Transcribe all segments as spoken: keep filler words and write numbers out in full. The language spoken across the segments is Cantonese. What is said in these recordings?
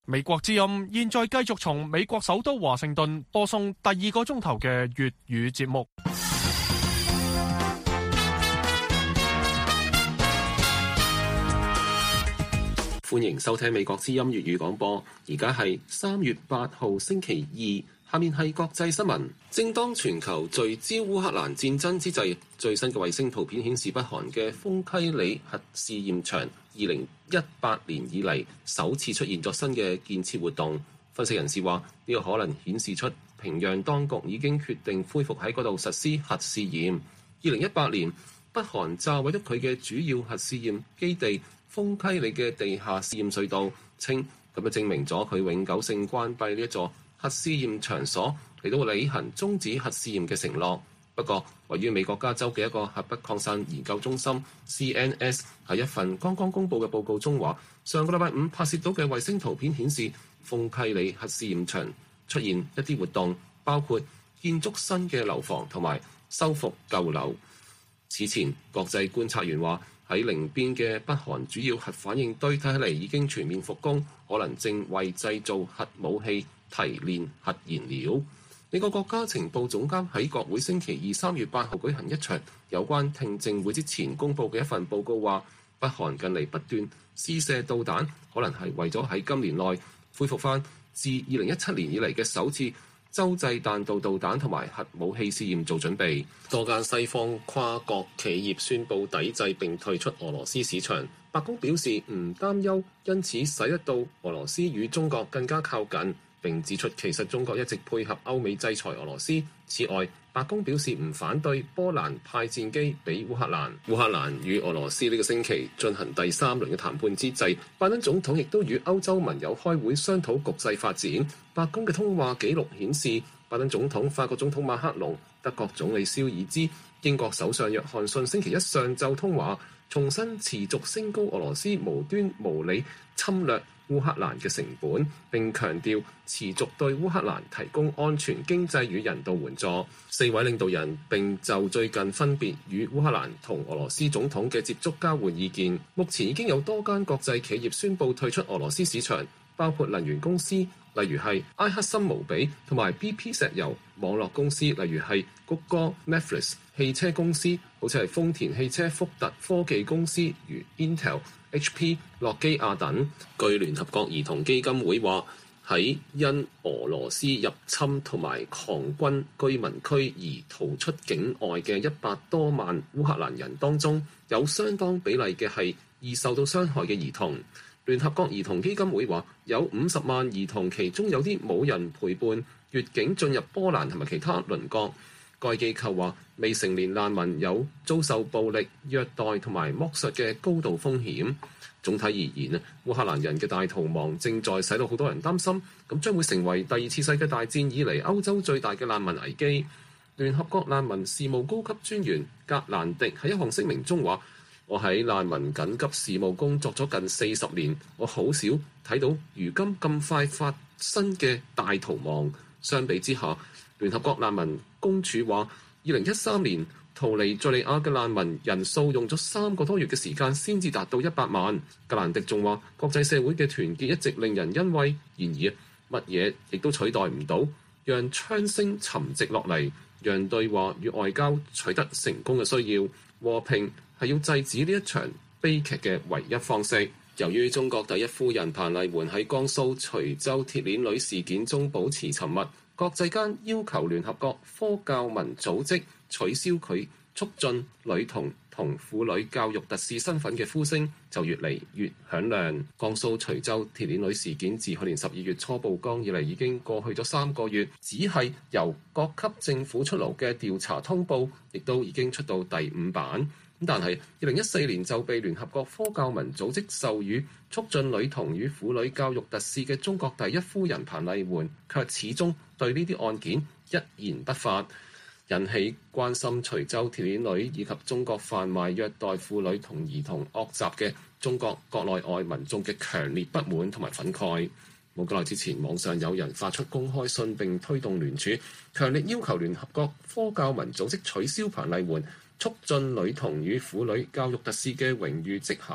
美國之音現在繼續從美國首都華盛頓播送第二個鐘頭嘅粵語節目。 歡迎收聽美國之音粵語廣播，而家係三月八號星期二，下面係國際新聞。正當全球聚焦烏克蘭戰爭之際，最新嘅衛星圖片顯示，北韓嘅豐溪里核試驗場二零一八年以嚟首次出現咗新嘅建設活動。分析人士話，呢個可能顯示出平壤當局已經決定恢復喺嗰度實施核試驗。二零一八年，北韓炸毀咗佢嘅主要核試驗基地豐溪里嘅地下試驗隧道，稱咁就證明咗佢永久性關閉呢一座核試驗場所，嚟到履行終止核試驗嘅承諾。不過，位於美國加州嘅一個核不擴散研究中心 C N S 喺一份剛剛公佈嘅報告中話，上個禮拜五拍攝到嘅衛星圖片顯示，豐溪里核試驗場出現一啲活動，包括建築新嘅樓房同埋修復舊樓。此前，國際觀察員話，喺寧邊嘅北韓主要核反應堆睇起嚟已經全面復工，可能正為製造核武器提煉核燃料。美國國家情報總監喺國會星期二三月八號舉行一場有關聽證會之前公佈嘅一份報告話，北韓近嚟不斷試射導彈，可能係為咗喺今年內恢復翻自二零一七年以嚟嘅首次洲際彈道導彈同埋核武器試驗做準備。多間西方跨國企業宣布抵制並退出俄羅斯市場。白宮表示唔擔憂，因此使得到俄羅斯與中國更加靠近。並指出，其實中國一直配合歐美制裁俄羅斯。此外，白宮表示唔反對波蘭派戰機俾烏克蘭。烏克蘭與俄羅斯呢個星期進行第三輪嘅談判之際，拜登總統亦都與歐洲盟友開會商討局勢發展。白宮嘅通話記錄顯示，拜登總統、法國總統馬克龍、德國總理肖爾茲、英國首相約翰遜星期一上晝通話，重新持續升高俄羅斯無端無理侵略烏克蘭嘅成本，並強調持續對烏克蘭提供安全、經濟與人道援助。四位領導人並就最近分別與烏克蘭同俄羅斯總統嘅接觸交換意見。目前已經有多間國際企業宣布退出俄羅斯市場，包括能源公司，例如係埃克森無比同埋 B P 石油；網絡公司，例如係谷歌、Netflix；汽車公司，好似係豐田汽車、福特；科技公司如 Intel、H P、諾基亞等。據聯合國兒童基金會話，喺因俄羅斯入侵同埋狂軍居民區而逃出境外嘅一百多萬烏克蘭人當中，有相當比例嘅係易受到傷害嘅兒童。聯合國兒童基金會話，有五十萬兒童，其中有啲冇人陪伴越境進入波蘭同埋其他鄰國。該機構話，未成年難民有遭受暴力、虐待同埋剝削嘅高度風險。總體而言啊，烏克蘭人嘅大逃亡正在使到好多人擔心，咁將會成為第二次世界大戰以嚟歐洲最大嘅難民危機。聯合國難民事務高級專員格蘭迪喺一項聲明中話，我喺難民緊急事務工作咗近四十年，我好少睇到如今咁快發生嘅大逃亡。相比之下，聯合國難民公署話，二零一三年逃離敘利亞嘅難民人數用咗三個多月嘅時間先至達到一百萬。格蘭迪仲話，國際社會嘅團結一直令人欣慰，然而乜嘢亦都取代唔到讓槍聲沉寂落嚟，讓對話與外交取得成功嘅需要。和平係要制止呢一場悲劇嘅唯一方式。由於中國第一夫人彭麗媛喺江蘇徐州鐵鏈女事件中保持沉默，國際間要求聯合國科教文組織取消佢促進女童同婦女教育特使身份嘅呼聲就越嚟越響亮。江蘇徐州鐵鏈女事件自去年十二月初曝光以嚟已經過去咗三個月，只係由各級政府出爐嘅調查通報，亦都已經出到第五版。但係二零一四年就被聯合國科教文組織授予促進女童與婦女教育特使嘅中國第一夫人彭麗媛，卻始終對呢啲案件一言不發，引起關心徐州鐵鏈女以及中國販賣虐待婦女同兒童惡習嘅中國國內外民眾嘅強烈不滿同埋憤慨。冇幾耐之前，網上有人發出公開信並推動聯署，強烈要求聯合國科教文組織取消彭麗媛促進女童與婦女教育特使嘅榮譽職銜，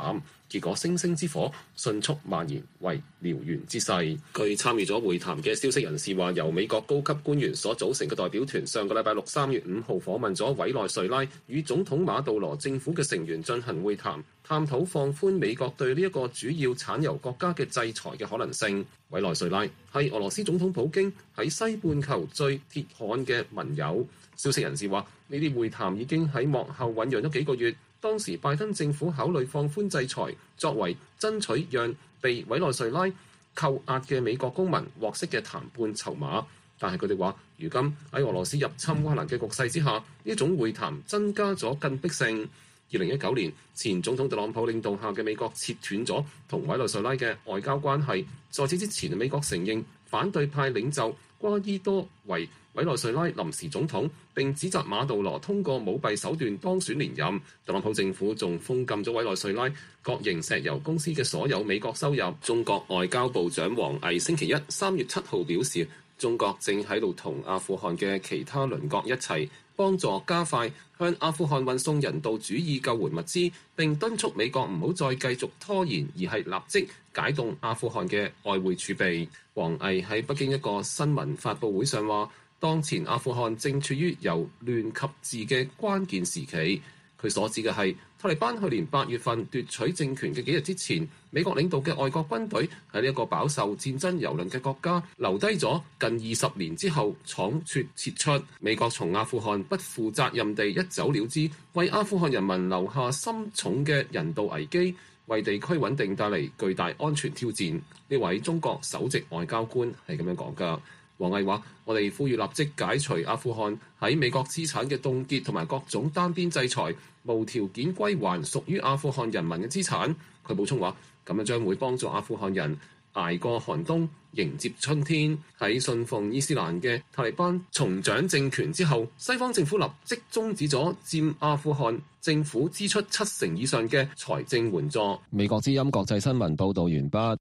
結果星星之火迅速蔓延為燎原之勢。據參與咗會談嘅消息人士話，由美國高級官員所組成嘅代表團上個禮拜六三月五號訪問咗委內瑞拉，與總統馬杜羅政府嘅成員進行會談，探討放寬美國對呢一個主要產油國家嘅制裁嘅可能性。委內瑞拉係俄羅斯總統普京喺西半球最鐵桿嘅盟友。消息人士話，呢啲會談已經喺幕後醖釀咗幾個月。當時拜登政府考慮放寬制裁，作為爭取讓被委內瑞拉扣押嘅美國公民獲釋嘅談判籌碼。但係佢哋話，如今喺俄羅斯入侵烏克蘭嘅局勢之下，呢種會談增加咗緊迫性。二零一九年，前總統特朗普領導下嘅美國切斷咗同委內瑞拉嘅外交關係。在此之前，美國承認反對派領袖瓜伊多為委內瑞拉臨時總統，並指責馬杜羅通過舞弊手段當選連任。特朗普政府仲封禁咗委內瑞拉國營石油公司嘅所有美國收入。中國外交部長王毅星期一三月七號表示，中國正喺度同阿富汗嘅其他鄰國一齊幫助加快向阿富汗運送人道主義救援物資，並敦促美國唔好再繼續拖延，而係立即解凍阿富汗嘅外匯儲備。王毅喺北京一個新聞發佈會上話，當前阿富汗正處於由亂及治嘅關鍵時期。佢所指嘅係塔利班去年八月份奪取政權嘅幾日之前，美國領導嘅外國軍隊喺呢一個飽受戰爭蹂躪嘅國家留低咗近二十年之後倉促撤出。美國從阿富汗不負責任地一走了之，為阿富汗人民留下深重嘅人道危機，為地區穩定帶嚟巨大安全挑戰。呢位中國首席外交官係咁樣講㗎。王毅話：我哋呼籲立即解除阿富汗喺美國資產嘅凍結同埋各種單邊制裁，無條件歸還屬於阿富汗人民嘅資產。佢補充話：咁樣將會幫助阿富汗人捱過寒冬，迎接春天。喺信奉伊斯蘭嘅塔利班重掌政權之後，西方政府立即終止咗佔阿富汗政府支出七成以上嘅財政援助。美國之音國際新聞報導完畢。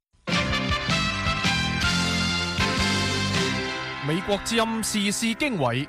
美國之音時事經緯。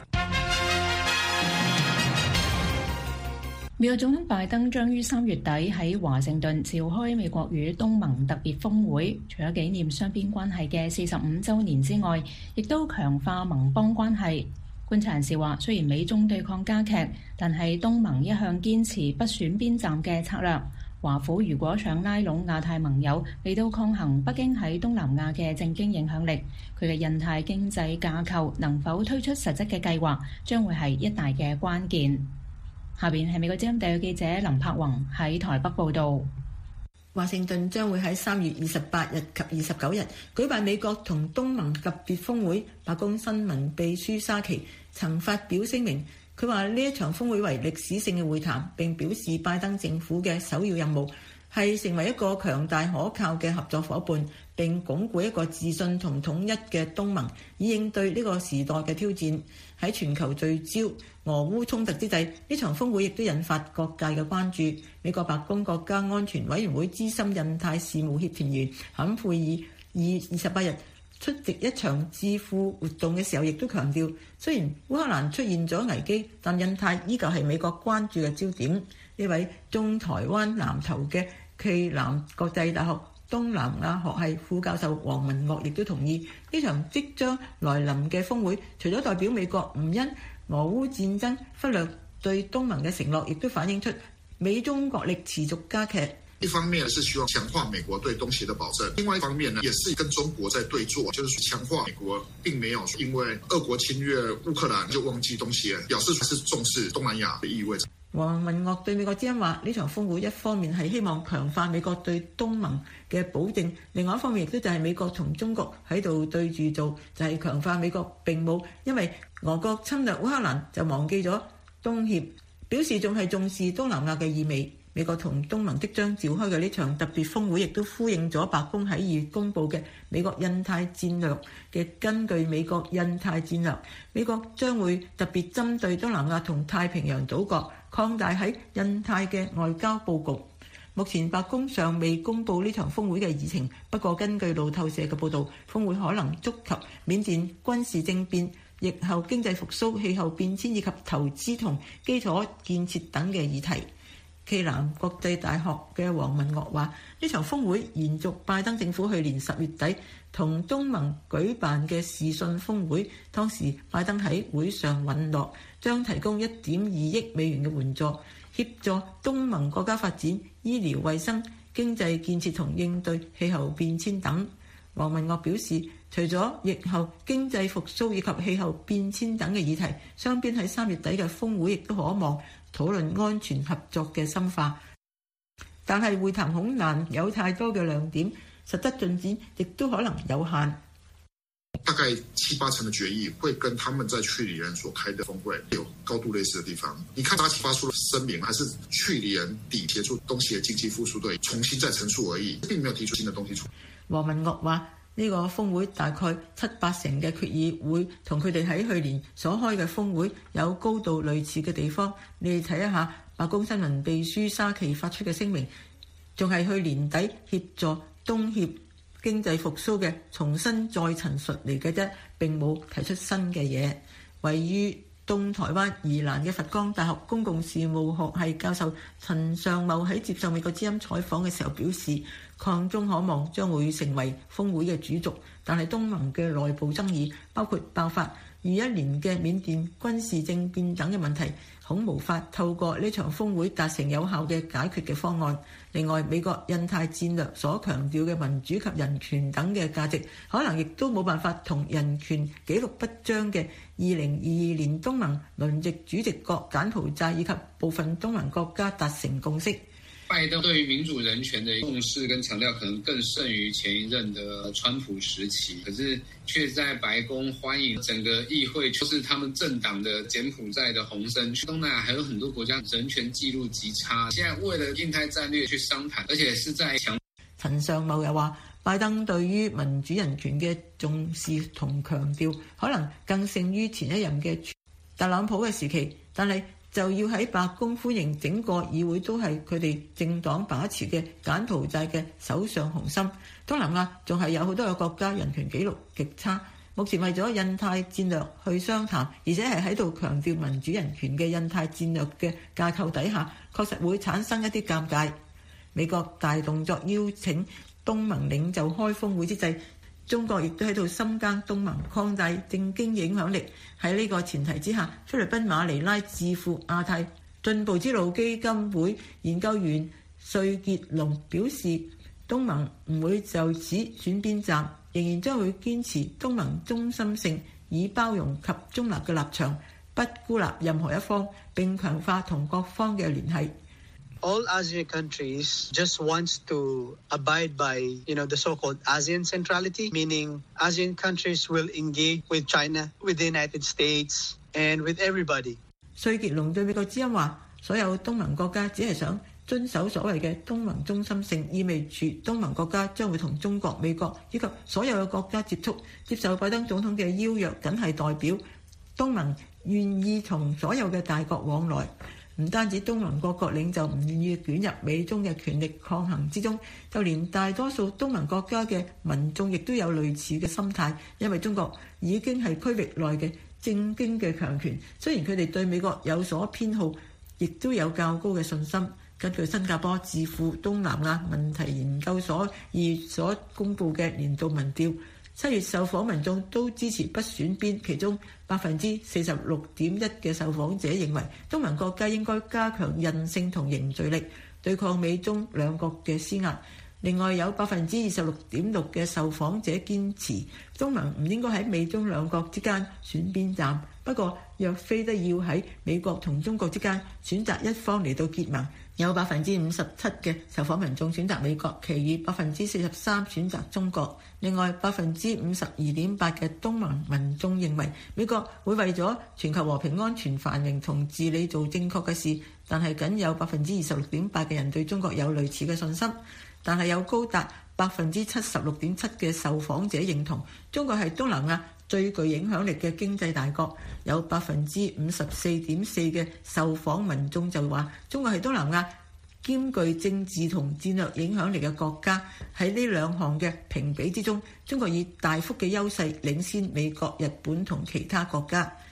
美國總統拜登將於三月底喺華盛頓召開美國與東盟特別峰會，除咗紀念雙邊關係嘅四十五週年之外，亦都強化盟邦關係。觀察人士話，雖然美中對抗加劇，但係東盟一向堅持不選邊站嘅策略。華府如果想拉攏亞太盟友嚟到抗衡北京喺東南亞嘅政經影響力，佢嘅印太經濟架構能否推出實質嘅計劃，將會係一大嘅關鍵。下邊係美國之音特約記者林柏宏喺台北報導。 華盛頓將會喺三月二十八日及二十九日舉辦美國同東盟特別峰會。白宮新聞秘書沙奇曾發表聲明，佢話呢一場峰會為歷史性嘅會談，並表示拜登政府嘅首要任務係成為一個強大可靠嘅合作夥伴，並鞏固一個自信同統一嘅東盟，以應對呢個時代嘅挑戰。喺全球聚焦俄烏衝突之際，呢場峰會亦都引發各界嘅關注。美國白宮國家安全委員會資深印太事務協調員坎佩爾以二十八日出席一場智庫活動嘅時候，亦都強調，雖然烏克蘭出現咗危機，但印太依舊係美國關注嘅焦點。呢位中台灣南投嘅暨南國際大學東南亞學系副教授黃文岳亦都同意，呢場即將來臨嘅峰會，除咗代表美國唔因俄烏戰爭忽略對東盟嘅承諾，亦都反映出美中角力持續加劇。 一方面是希望強化美國對東協的保證，另外一方面呢，也是跟中國在對坐，就是強化美國並沒有因為俄國侵略烏克蘭就忘記東協，表示是重視東南亞的意味。 黃文岳對美國之音話：呢場峰會一方面係希望強化美國對東盟嘅保證，另外一方面亦都就係美國同中國喺度對住做，就係強化美國並冇因為俄國侵略烏克蘭就忘記咗東協，表示仲係重視東南亞嘅意味。美國同東盟即將召開嘅呢場特別峰會，亦都呼應咗白宮喺二月公佈嘅美國印太戰略嘅。根據美國印太戰略，美國將會特別針對東南亞同太平洋島國，擴大喺印太嘅外交佈局。目前白宮尚未公佈呢場峰會嘅議程，不過根據路透社嘅報導，峰會可能觸及緬甸軍事政變、疫後經濟復甦、氣候變遷以及投資同基礎建設等嘅議題。 暨南國際大學嘅黃文岳話：呢場峰會延續拜登政府去年十月底同東盟舉辦嘅視訊峰會，當時拜登喺會上允諾將提供一點二億美元嘅援助，協助東盟國家發展醫療衛生、經濟建設同應對氣候變遷等。黃文岳表示，除咗疫後經濟復甦以及氣候變遷等嘅議題，雙邊喺三月底嘅峰會亦都可望討論安全合作嘅深化。但係會談恐難有太多嘅亮點，實質進展亦都可能有限。 大概七八成的決議會跟他們在去年所開的峰會有高度類似的地方。你看，他發出的聲明還是去年底協助東協經濟復甦隊重新再陳述而已，並沒有提出新的東西出。 黃文岳話：呢個峰會大概七八成嘅決議會同佢哋喺去年所開嘅峰會有高度類似嘅地方。你哋睇一下白宮新聞秘書沙奇發出嘅聲明，仲係去年底協助東協經濟復甦嘅重新再陳述嚟嘅啫，並冇提出新嘅嘢。位於東台灣宜蘭嘅佛光大學公共事務學系教授陳尚茂喺接受美國之音採訪嘅時候表示，抗中可望將會成為峰會嘅主軸，但係東盟嘅內部爭議，包括爆發二一年嘅緬甸軍事政變等嘅問題，恐無法透過呢場峰會達成有效嘅解決嘅方案。另外，美國印太戰略所強調嘅民主及人權等嘅價值，可能亦都冇辦法同人權紀錄不彰嘅二零二二年東盟輪值主席國柬埔寨以及部分東盟國家達成共識。 拜登對於民主人權的重視跟強調可能更勝於前一任的川普時期，可是卻在白宮歡迎整個議會，就是他們政黨的柬埔寨的紅燈區。東南亞還有很多國家人權記錄極差，現在為了印太戰略去商談，而且是在強。 陳尚茂又話，拜登對於民主人權嘅重視同強調，可能更勝於前一任嘅特朗普嘅時期，但係就要喺白宮歡迎整個議會都係佢哋政黨把持嘅柬埔寨嘅首相紅心。東南亞仲係有好多個國家人權紀錄極差，目前為咗印太戰略去商談，而且係喺度強調民主人權嘅印太戰略嘅架構底下，確實會產生一啲尷尬。美國大動作邀請東盟領袖開峰會之際，中國亦都喺度深耕東盟，擴大政經影響力。喺呢個前提之下，菲律賓馬尼拉智庫亞太進步之路基金會研究員瑞傑龍表示，東盟唔會就此選邊站，仍然將會堅持東盟中心性、以包容及中立嘅立場，不孤立任何一方，並強化同各方嘅聯繫。 All ASEAN countries just wants to abide by, you know, the so-called ASEAN centrality, meaning ASEAN countries will engage with China, with the United States, and with everybody. 瑞傑龍對美國之音話，所有東盟國家只係想遵守所謂嘅東盟中心性，意味住東盟國家將會同中國、美國以及所有嘅國家接觸，接受拜登總統嘅邀約，僅係代表東盟願意同所有嘅大國往來。唔單止東盟各國領袖唔願意捲入美中嘅權力抗衡之中，就連大多數東盟國家嘅民眾亦都有類似嘅心態，因為中國已經係區域內嘅正經嘅強權，雖然佢哋對美國有所偏好，亦都有較高嘅信心。根據新加坡智庫東南亞問題研究所二月所公布嘅年度民調，七月受訪民眾都支持不選邊，其中百分之四十六點一嘅受訪者認為東盟國家應該加強韌性同凝聚力，對抗美中兩國嘅施壓。另外有百分之二十六點六嘅受訪者堅持東盟唔應該喺美中兩國之間選邊站，不過若非得要喺美國同中國之間選擇一方嚟到結盟，有百分之五十七嘅受訪民眾選擇美國，其餘百分之四十三選擇中國。另外百分之五十二點八嘅東盟民眾認為美國會為咗全球和平安全繁榮同治理做正確嘅事，但係僅有百分之二十六點八嘅人對中國有類似嘅信心。但係有高達百分之七十六點七嘅受訪者認同中國係東南亞最具影響力嘅經濟大國，有百分之五十四點四嘅受訪民眾就話中國係東南亞兼具政治同戰略影響力嘅國家。喺呢兩項嘅評比之中，中國以大幅嘅優勢領先美國、日本同其他國家。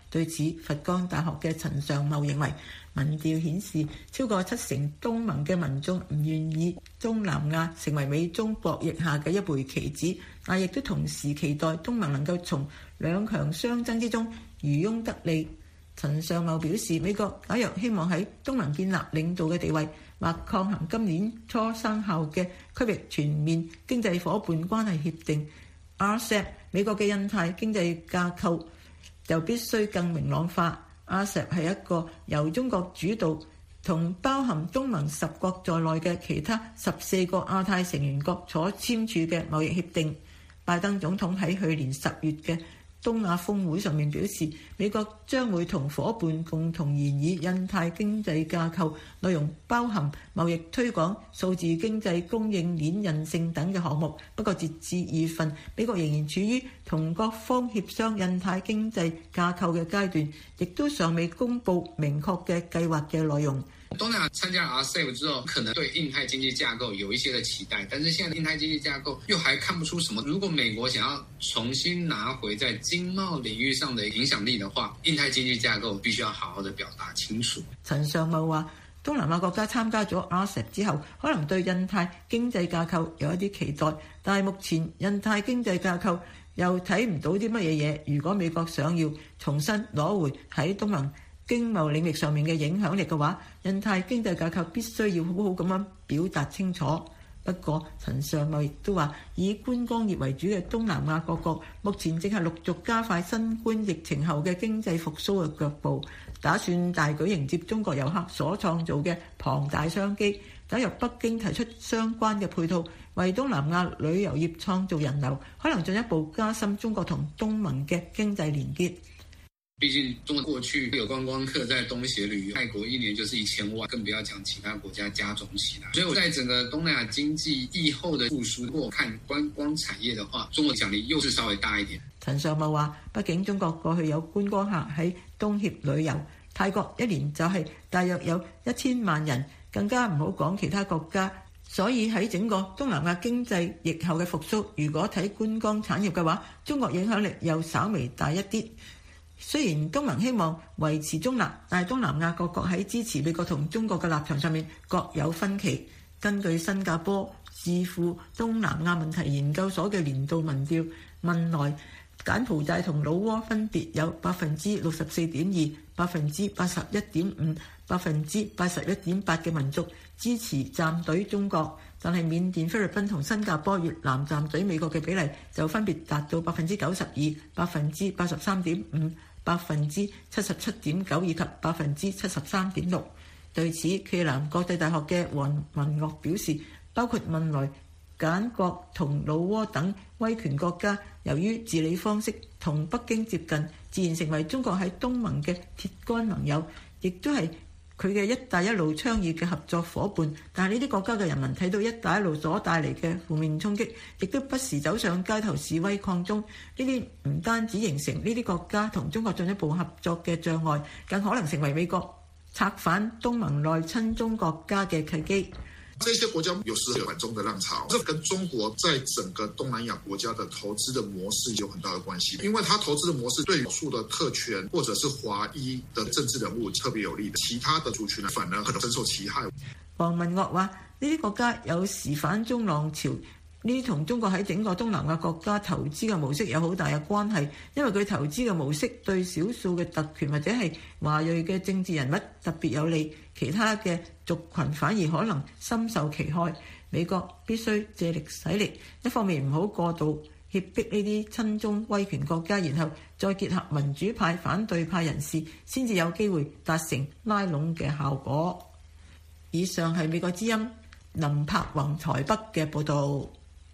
對此，佛光大學嘅陳尚茂認為，民調顯示超過七成東盟嘅民眾唔願意東南亞成為美中博弈下嘅一枚棋子，但亦都同時期待東盟能夠從兩強相爭之中漁翁得利。陳尚茂表示，美國假若希望喺東盟建立領導嘅地位，或抗衡今年初生效嘅區域全面經濟夥伴關係協定 R C E P， 美國嘅印太經濟架構就必須更明朗化。 R C E P 係一個由中國主導同包含東盟十國在內嘅其他十四個亞太成員國所簽署嘅貿易協定。拜登總統喺去年十月嘅東亞峰會上面表示，美國將會同夥伴共同研議印太經濟架構，內容包含貿易推廣、數字經濟、供應鏈韌性等嘅項目。不過截至二月份，美國仍然處於同各方協商印太經濟架構嘅階段，亦都尚未公布明確嘅計劃嘅內容。 東南亞參加 R C E P 之後，可能對印太經濟架構有一些的期待，但是現在印太經濟架構又還看不出什麼。如果美國想要重新拿回在經貿領域上的影響力的話，印太經濟架構必須要好好的表達清楚。 陳尚茂話，東南亞國家參加咗 R C E P 之後，可能對印太經濟架構有一啲期待，但係目前印太經濟架構又睇唔到啲乜嘢嘢。如果美國想要重新攞回喺東盟經貿領域上面嘅影響力嘅話，印太經濟架構必須要好好咁樣表達清楚。不過陳尚茂亦都話，以觀光業為主嘅東南亞各國目前正係陸續加快新冠疫情後嘅經濟復甦嘅腳步，打算大舉迎接中國遊客所創造嘅龐大商機。假如北京提出相關嘅配套，為東南亞旅遊業創造人流，可能進一步加深中國同東盟嘅經濟連結。 畢竟中國過去有觀光客在東協旅遊，泰國一年就是一千萬，更不要講其他國家加總起來。所以我在整個東南亞經濟疫後的復甦，如果看觀光產業的話，中國影響力又是稍微大一點。 陳尚茂話，畢竟中國過去有觀光客喺東協旅遊，泰國一年就係大約有一千萬人，更加唔好講其他國家。所以喺整個東南亞經濟疫後嘅復甦，如果睇觀光產業嘅話，中國影響力又稍微大一啲。雖然東盟希望維持中立，但係東南亞各國喺支持美國同中國嘅立場上面各有分歧。根據新加坡智庫東南亞問題研究所嘅年度民調，問來柬埔寨同老撾分別有百分之六十四點二、百分之八十一點五、百分之八十一點八嘅民族支持站隊中國，但係緬甸、菲律賓同新加坡、越南站隊美國嘅比例就分別達到百分之九十二、百分之八十三點五、百分之七十七點九以及百分之七十三點六。對此，暨南國際大學嘅黃文岳表示，包括汶萊、柬國同老撾等威權國家，由於治理方式同北京接近，自然成為中國喺東盟嘅鐵桿盟友，亦都係佢嘅一帶一路倡議嘅合作伙伴。但係呢啲國家嘅人民睇到一帶一路所帶嚟嘅負面衝擊，亦都不時走上街頭示威抗爭。呢啲唔單止形成呢啲國家同中國進一步合作嘅障礙，更可能成為美國策反東盟內親中國家嘅契機。 這些國家有時有反中的浪潮，這跟中國在整個東南亞國家的投資的模式有很大的關係。因為他投資的模式對少數的特權或者是華裔的政治人物特別有利的，其他的族群反而可能深受其害。 黃文岳話：呢啲國家有時反中浪潮，呢啲同中國喺整個東南亞國家投資嘅模式有好大嘅關係，因為佢投資嘅模式對少數嘅特權或者係華裔嘅政治人物特別有利，其他嘅族群反而可能深受其害。美國必須借力使力，一方面唔好過度脅迫呢啲親中威權國家，然後再結合民主派、反對派人士，先至有機會達成拉攏嘅效果。以上係美國之音林柏宏台北嘅報導。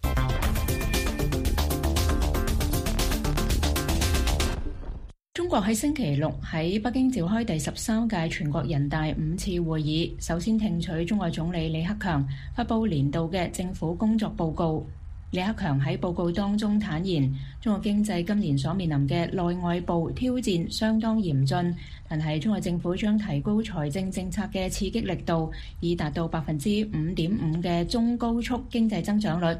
中國喺星期六喺北京召開第十三屆全國人大五次會議，首先聽取中國總理李克強發佈年度嘅政府工作報告。李克強喺報告當中坦言，中國經濟今年所面臨嘅內外部挑戰相當嚴峻，但係中國政府將提高財政政策嘅刺激力度，以達到百分之五點五嘅中高速經濟增長率。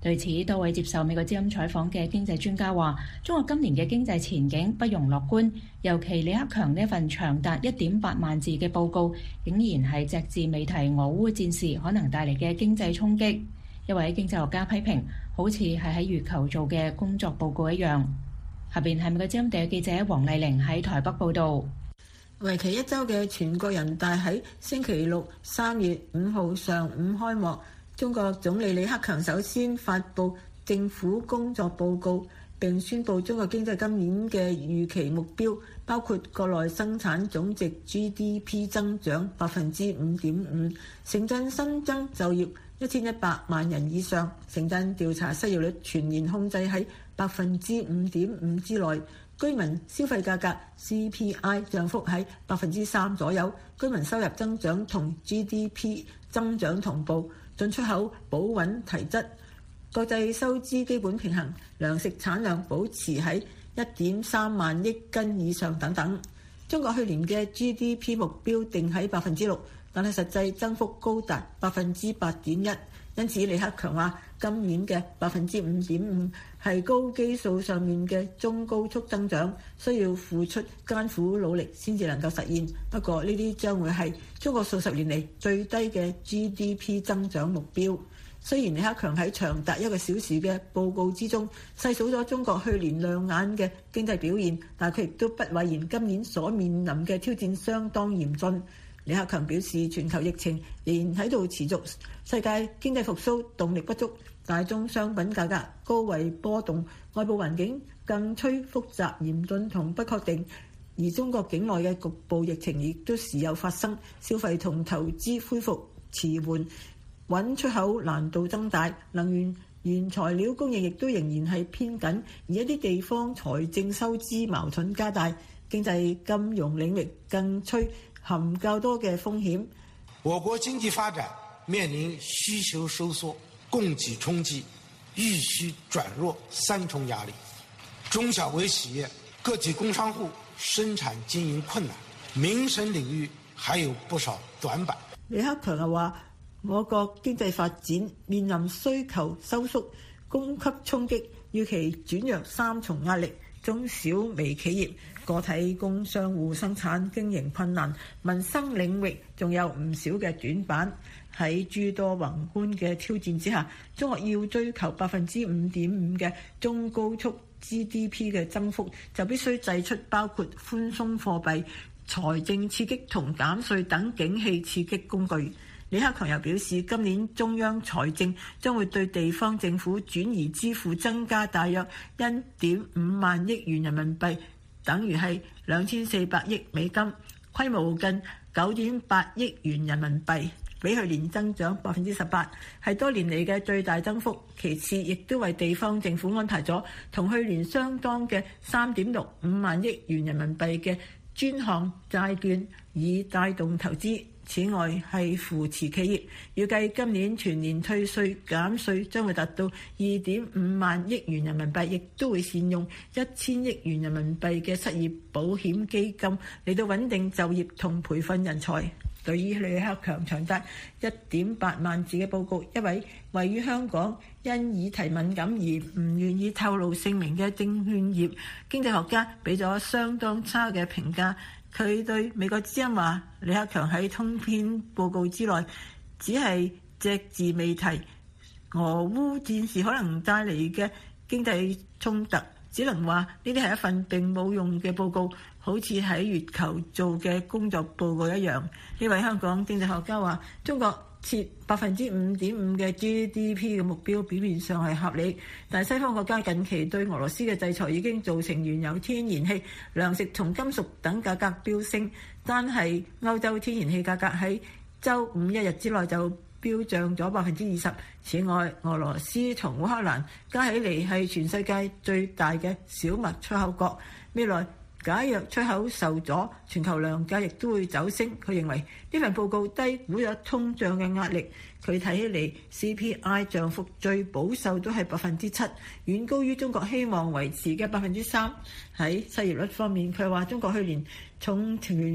對此，多位接受美國之音採訪嘅經濟專家話，中國今年嘅經濟前景不容樂觀，尤其李克強呢份長達一點八萬字嘅報告，竟然係隻字未提俄烏戰事可能帶嚟嘅經濟衝擊。一位經濟學家批評，好似係喺月球做嘅工作報告一樣。下邊係美國之音地記者黃麗玲喺台北報導。 為期一週嘅全國人大喺星期六三月五號上午開幕。中國總理李克強首先發布政府工作報告，並宣布中國經濟今年嘅預期目標，包括國內生產總值 G D P 增長百分之五點五，城鎮新增就業一千一百萬人以上，城鎮調查失業率全年控制喺百分之五點五之內，居民消費價格 C P I 漲幅喺百分之三左右，居民收入增長同 G D P 增長同步。進出口保穩提質，國際收支基本平衡，糧食產量保持喺一點三萬億斤以上等等。中國去年嘅 G D P 目標定喺百分之六，但係實際增幅高達百分之八點一。因此，李克強話今年嘅百分之五點五係高基數上面嘅中高速增長，需要付出艱苦努力先至能夠實現。不過呢啲將會係中國數十年嚟最低嘅 G D P 增長目標。雖然李克強喺長達一個小時嘅報告之中細數咗中國去年亮眼嘅經濟表現，但佢亦都不諱言今年所面臨嘅挑戰相當嚴峻。李克強表示，全球疫情仍然喺度持續，世界經濟復甦動力不足，大宗商品價格高位波動，外部環境更趨複雜嚴峻同不確定，而中國境內嘅局部疫情亦都時有發生，消費同投資恢復遲緩，穩出口難度增大，能源原材料供應亦都仍然係偏緊，而一啲地方財政收支矛盾加大，經濟金融領域更趨含較多嘅風險。 我國經濟發展面臨需求收縮、供給衝擊、預需轉弱三重壓力，中小微企業、個體工商戶生產經營困難，民生領域還有不少短板。 李克強又話，我國經濟發展面臨需求收縮、供給衝擊、預期轉弱三重壓力。中小微企業、個體工商戶生產經營困難，民生領域仲有唔少嘅短板。喺諸多宏觀嘅挑戰之下，中國要追求百分之五點五嘅中高速 G D P 嘅增幅，就必須祭出包括寬鬆貨幣、財政刺激同減稅等景氣刺激工具。李克強又表示，今年中央財政將會對地方政府轉移支付增加大約一點五萬億元人民幣，等於係兩千四百億美金，規模近九點八億元人民幣，比去年增長百分之十八，係多年嚟嘅最大增幅。其次，亦都為地方政府安排咗同去年相當嘅三點六五萬億元人民幣嘅專項債券，以帶動投資。此外係扶持企業，預計今年全年退稅減稅將會達到二點五萬億元人民幣，亦都會善用一千億元人民幣嘅失業保險基金嚟到穩定就業同培訓人才。對於李克強長達一點八萬字嘅報告，一位位於香港因議題敏感而唔願意透露姓名嘅證券業經濟學家俾咗相當差嘅評價。佢對美國之音話，李克強喺通篇報告之內只係隻字未提俄烏戰事可能帶嚟嘅經濟衝突，只能話呢啲係一份並冇用嘅報告，好似喺月球做嘅工作報告一樣。呢位香港經濟學家話，中國設百分之五點五嘅 G D P 嘅目標表面上係合理，但西方國家近期對俄羅斯嘅制裁已經造成原油、天然氣、糧食同金屬等價格飆升，單係歐洲天然氣價格喺週五一日之內就飆漲咗百分之二十。此外，俄羅斯同烏克蘭加起嚟係全世界最大嘅小麥出口國，未來假若出口受阻，全球糧價亦都會走升。佢認為呢份報告低估咗通脹嘅壓力。佢睇起嚟 C P I 漲幅最保守都係百分之七，遠高於中國希望維持嘅百分之三。喺失業率方面，佢話中國去年重團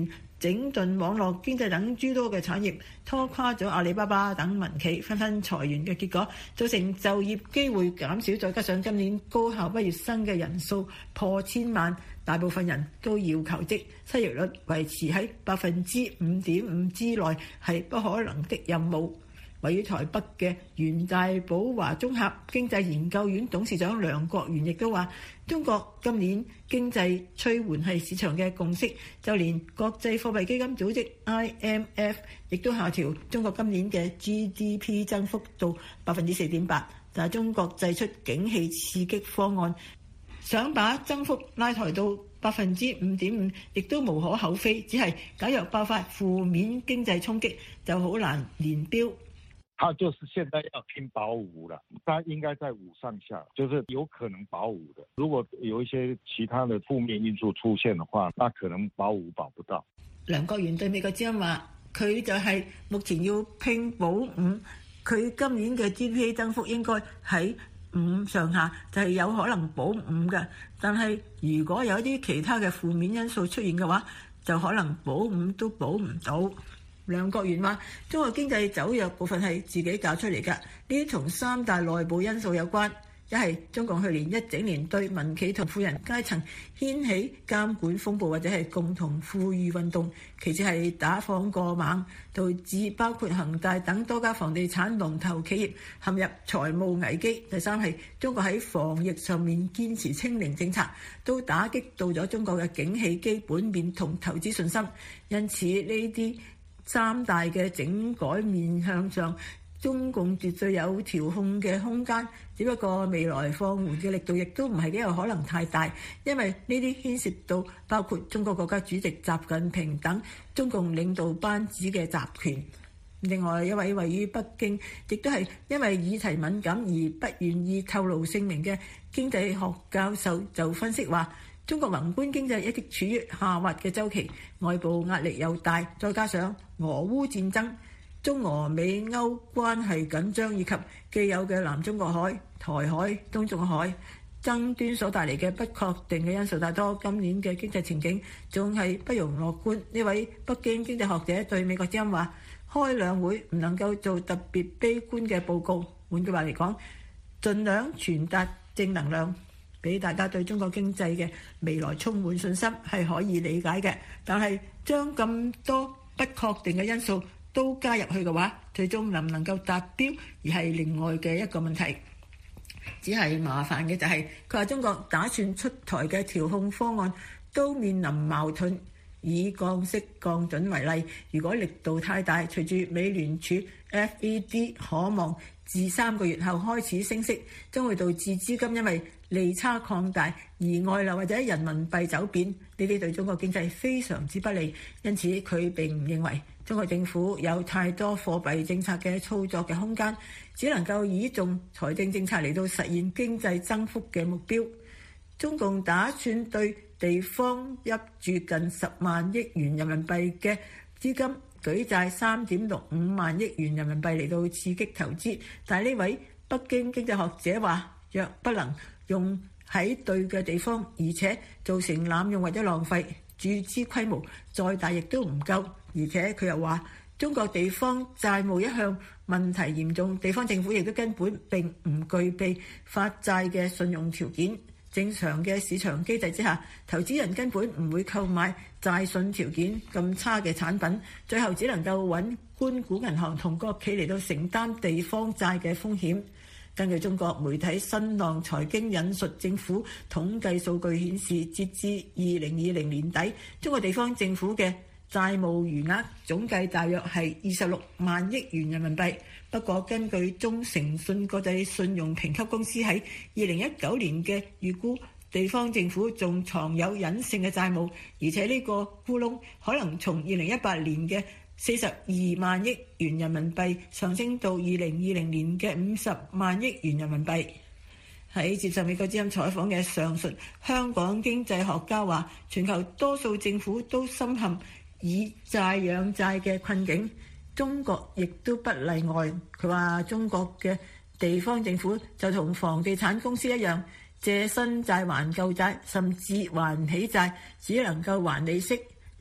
整頓網絡經濟等諸多嘅產業，拖垮咗阿里巴巴等民企紛紛裁員嘅結果，造成就業機會減少。再加上今年高校畢業生嘅人數破千萬，大部分人都要求職，失業率維持喺百分之五點五之內係不可能的任務。位於台北嘅元大寶華綜合經濟研究院董事長梁國元亦都話，中國今年經濟趨緩係市場嘅共識，就連國際貨幣基金組織 I M F 亦都下調中國今年嘅 G D P 增幅到百分之四點八，但係中國祭出景氣刺激方案，想把增幅拉抬到百分之五點五，亦都無可厚非。只係假若爆發負面經濟衝擊，就好難連標。 它就是現在要拼保五了，它應該在五上下，就是有可能保五的。如果有一些其他的負面因素出現的話，那可能保五保不到。 梁國元對美國之音話，佢就係目前要拼保五，佢今年嘅 G D P 增幅應該喺五上下，就係有可能保五嘅。但係如果有一啲其他嘅負面因素出現嘅話，就可能保五都保唔到。梁國元話：中國經濟走弱部分係自己搞出嚟㗎，呢啲同三大內部因素有關。一係中共去年一整年對民企同富人階層掀起監管風暴，或者係共同富裕運動；其次係打房過猛，導致包括恒大等多家房地產龍頭企業陷入財務危機；第三係中國喺防疫上面堅持清零政策，都打擊到咗中國嘅景氣基本面同投資信心。因此呢啲三大嘅整改面向上，中共絕對有調控嘅空間，只不過未來放緩嘅力度亦都唔係幾有可能太大，因為呢啲牽涉到包括中國國家主席習近平等中共領導班子嘅集權。另外一位位於北京，亦都係因為議題敏感而不願意透露姓名嘅經濟學教授就分析話，中國宏觀經濟一直處於下滑嘅週期，外部壓力又大，再加上俄烏戰爭、中俄美歐關係緊張，以及既有嘅南中國海、台海、東中海爭端所帶嚟嘅不確定嘅因素太多，今年嘅經濟前景仲係不容樂觀。呢位北京經濟學者對美國之音話：開兩會唔能夠做特別悲觀嘅報告，換句話嚟講，盡量傳達正能量，俾大家對中國經濟嘅未來充滿信心係可以理解嘅。但係將咁多不確定嘅因素都加入去嘅話，最終能唔能夠達標，而係另外嘅一個問題。只係麻煩嘅就係佢話中國打算出台嘅調控方案都面臨矛盾。以降息降準為例，如果力度太大，隨住美聯儲 F E D 可望自三個月後開始升息，將會導致資金因為利差擴大而外流或者人民幣走貶，呢啲對中國經濟非常之不利。因此佢並唔認為中國政府有太多貨幣政策嘅操作嘅空間，只能夠倚重財政政策嚟到實現經濟增幅嘅目標。中共打算對地方挹注近十萬億元人民幣嘅資金舉債三點六五萬億元人民幣嚟到刺激投資，但係呢位北京經濟學者話，若不能用喺對嘅地方，而且造成濫用或者浪費，注資規模再大亦都唔夠。而且佢又話，中國地方債務一向問題嚴重，地方政府亦都根本並唔具備發債嘅信用條件。正常嘅市場機制之下，投資人根本唔會購買債信條件咁差嘅產品，最後只能夠揾官股銀行同國企嚟到承擔地方債嘅風險。根據中國媒體新浪財經引述政府統計數據顯示，截至二零二零年底，中國地方政府嘅債務餘額總計大約係二十六萬億元人民幣。不過根據中誠信國際信用評級公司喺二零一九年嘅預估，地方政府仲藏有隱性嘅債務，而且呢個窟窿可能從二零一八年嘅四十二萬億元人民幣上升到二零二零年嘅五十萬億元人民幣。喺接受美國之音採訪嘅上述香港經濟學家話，全球多數政府都深陷以債養債嘅困境，中國亦都不例外。佢話中國嘅地方政府就同房地產公司一樣，借新債還舊債，甚至還起債，只能夠還利息。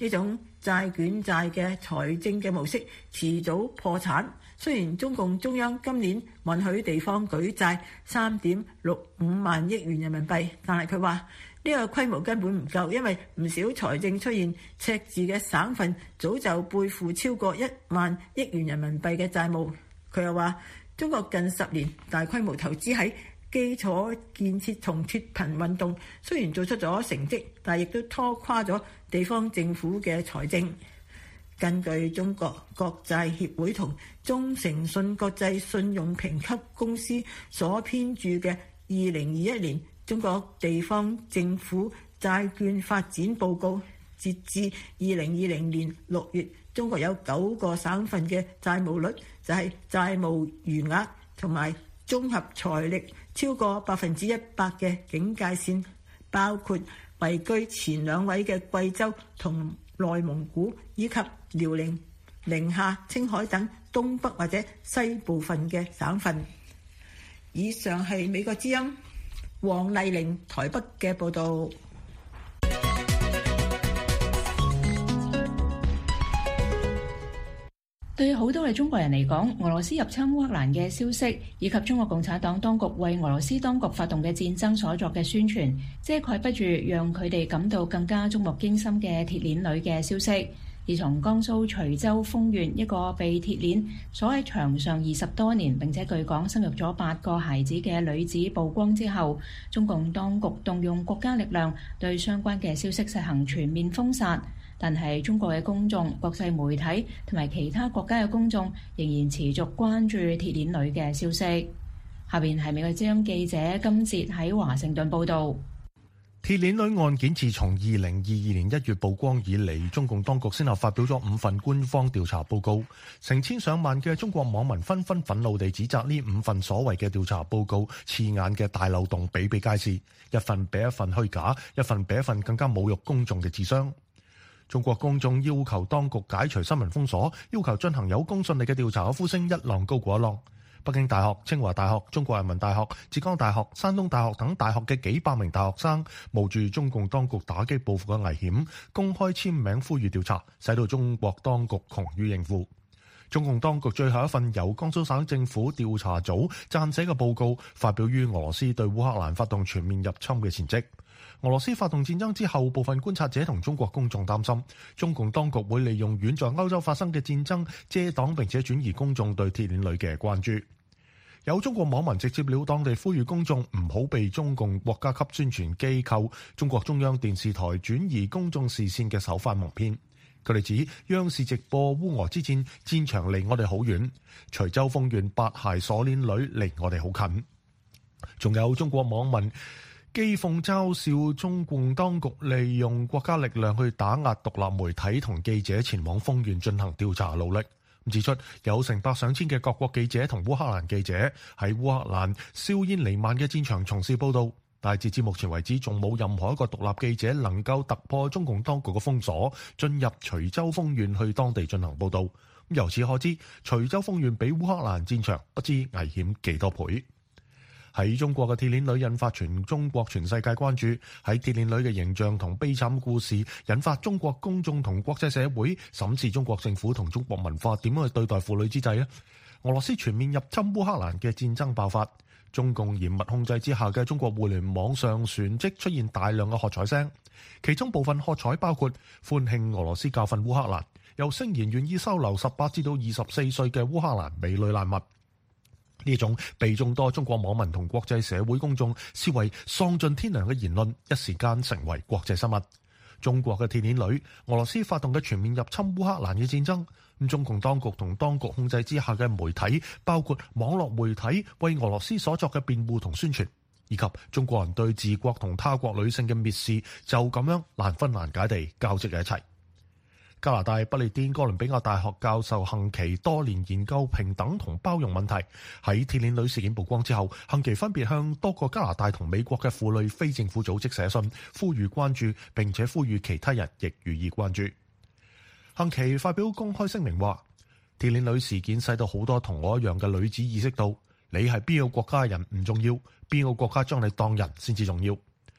呢種債券債嘅財政嘅模式遲早破產。雖然中共中央今年允許地方舉債三點六五萬億元人民幣，但係佢話呢個規模根本唔夠，因為唔少財政出現赤字嘅省份早就背負超過一萬億元人民幣嘅債務。佢又話中國近十年大規模投資喺基礎建設同脫貧運動，雖然做出咗成績，但亦都拖垮咗地方政府嘅財政。根據中國國債協會同中誠信國際信用評級公司所編著嘅二零二一年中國地方政府債券發展報告，截至二零二零年六月，中國有九個省份嘅債務率就係債務餘額同埋綜合財力超過百分之一百嘅警戒線，包括位居前兩位嘅貴州同內蒙古以及遼寧、寧夏、青海等東北或者西部分嘅省份。以上係美國之音黃麗玲台北嘅報導。 對好多嘅中國人嚟講，俄羅斯入侵烏克蘭嘅消息，以及中國共產黨當局為俄羅斯當局發動嘅戰爭所作嘅宣傳，遮蓋不住讓佢哋感到更加觸目驚心嘅鐵鏈女嘅消息。而從江蘇徐州豐縣一個被鐵鏈鎖喺牆上二十多年，並且據講生育咗八個孩子嘅女子曝光之後，中共當局動用國家力量對相關嘅消息實行全面封殺。但係中國嘅公眾、國際媒體同埋其他國家嘅公眾仍然持續關注鐵鏈女嘅消息。下邊係美國之音記者金哲喺華盛頓報導。 鐵鏈女案件自從二零二二年一月曝光以嚟，中共當局先後發表咗五份官方調查報告，成千上萬嘅中國網民紛紛憤怒地指責呢五份所謂嘅調查報告刺眼嘅大漏洞比比皆是，一份比一份虛假，一份比一份更加侮辱公眾嘅智商。中國公眾要求當局解除新聞封鎖，要求進行有公信力嘅調查嘅呼聲一浪高過一浪。北京大學、清華大學、中國人民大學、浙江大學、山東大學等大學嘅幾百名大學生冒住中共當局打擊報復嘅危險，公開簽名呼籲調查，使到中國當局窮於應付。中共當局最後一份由江蘇省政府調查組撰寫嘅報告，發表於俄羅斯對烏克蘭發動全面入侵嘅前夕。俄羅斯發動戰爭之後，部分觀察者同中國公眾擔心，中共當局會利用遠在歐洲發生嘅戰爭遮擋並且轉移公眾對鐵鏈女嘅關注。有中國網民直接了當地呼籲公眾唔好被中共國家級宣傳機構中國中央電視台轉移公眾視線嘅手法蒙騙。佢哋指央視直播烏俄之戰，戰場離我哋好遠，徐州豐縣八孩鎖鏈女離我哋好近。仲有中國網民譏諷嘲笑中共當局利用國家力量去打壓獨立媒體同記者前往豐縣進行調查努力，指出有成百上千嘅各國記者同烏克蘭記者喺烏克蘭硝煙彌漫嘅戰場從事報導，但係截至目前為止仲冇任何一個獨立記者能夠突破中共當局嘅封鎖，進入徐州豐縣去當地進行報導。由此可知，徐州豐縣比烏克蘭戰場不知危險幾多倍。喺中國嘅鐵鏈女引發全中國全世界關注，喺鐵鏈女嘅形象同悲慘故事引發中國公眾同國際社會審視中國政府同中國文化點樣去對待婦女之際咧，俄羅斯全面入侵烏克蘭嘅戰爭爆發，中共嚴密控制之下嘅中國互聯網上旋即出現大量嘅喝彩聲，其中部分喝彩包括歡慶俄羅斯教訓烏克蘭，又聲言願意收留十八至到二十四歲嘅烏克蘭美女難民。呢種被眾多中國網民同國際社會公眾視為喪盡天良嘅言論，一時間成為國際新聞。中國嘅鐵鏈女，俄羅斯發動嘅全面入侵烏克蘭嘅戰爭，咁中共當局同當局控制之下嘅媒體，包括網絡媒體為俄羅斯所作嘅辯護同宣傳，以及中國人對治國同他國女性嘅蔑視，就咁樣難分難解地交織喺一齊。加拿大不列顛哥倫比亞大學教授幸奇多年研究平等同包容問題，喺鐵鏈女事件曝光之後，幸奇分別向多個加拿大同美國嘅婦女非政府組織寫信，呼籲關注，並且呼籲其他人亦予以關注。幸奇發表公開聲明話，鐵鏈女事件使到好多同我一樣嘅女子意識到，你係邊個國家嘅人唔重要，邊個國家將你當人先至重要。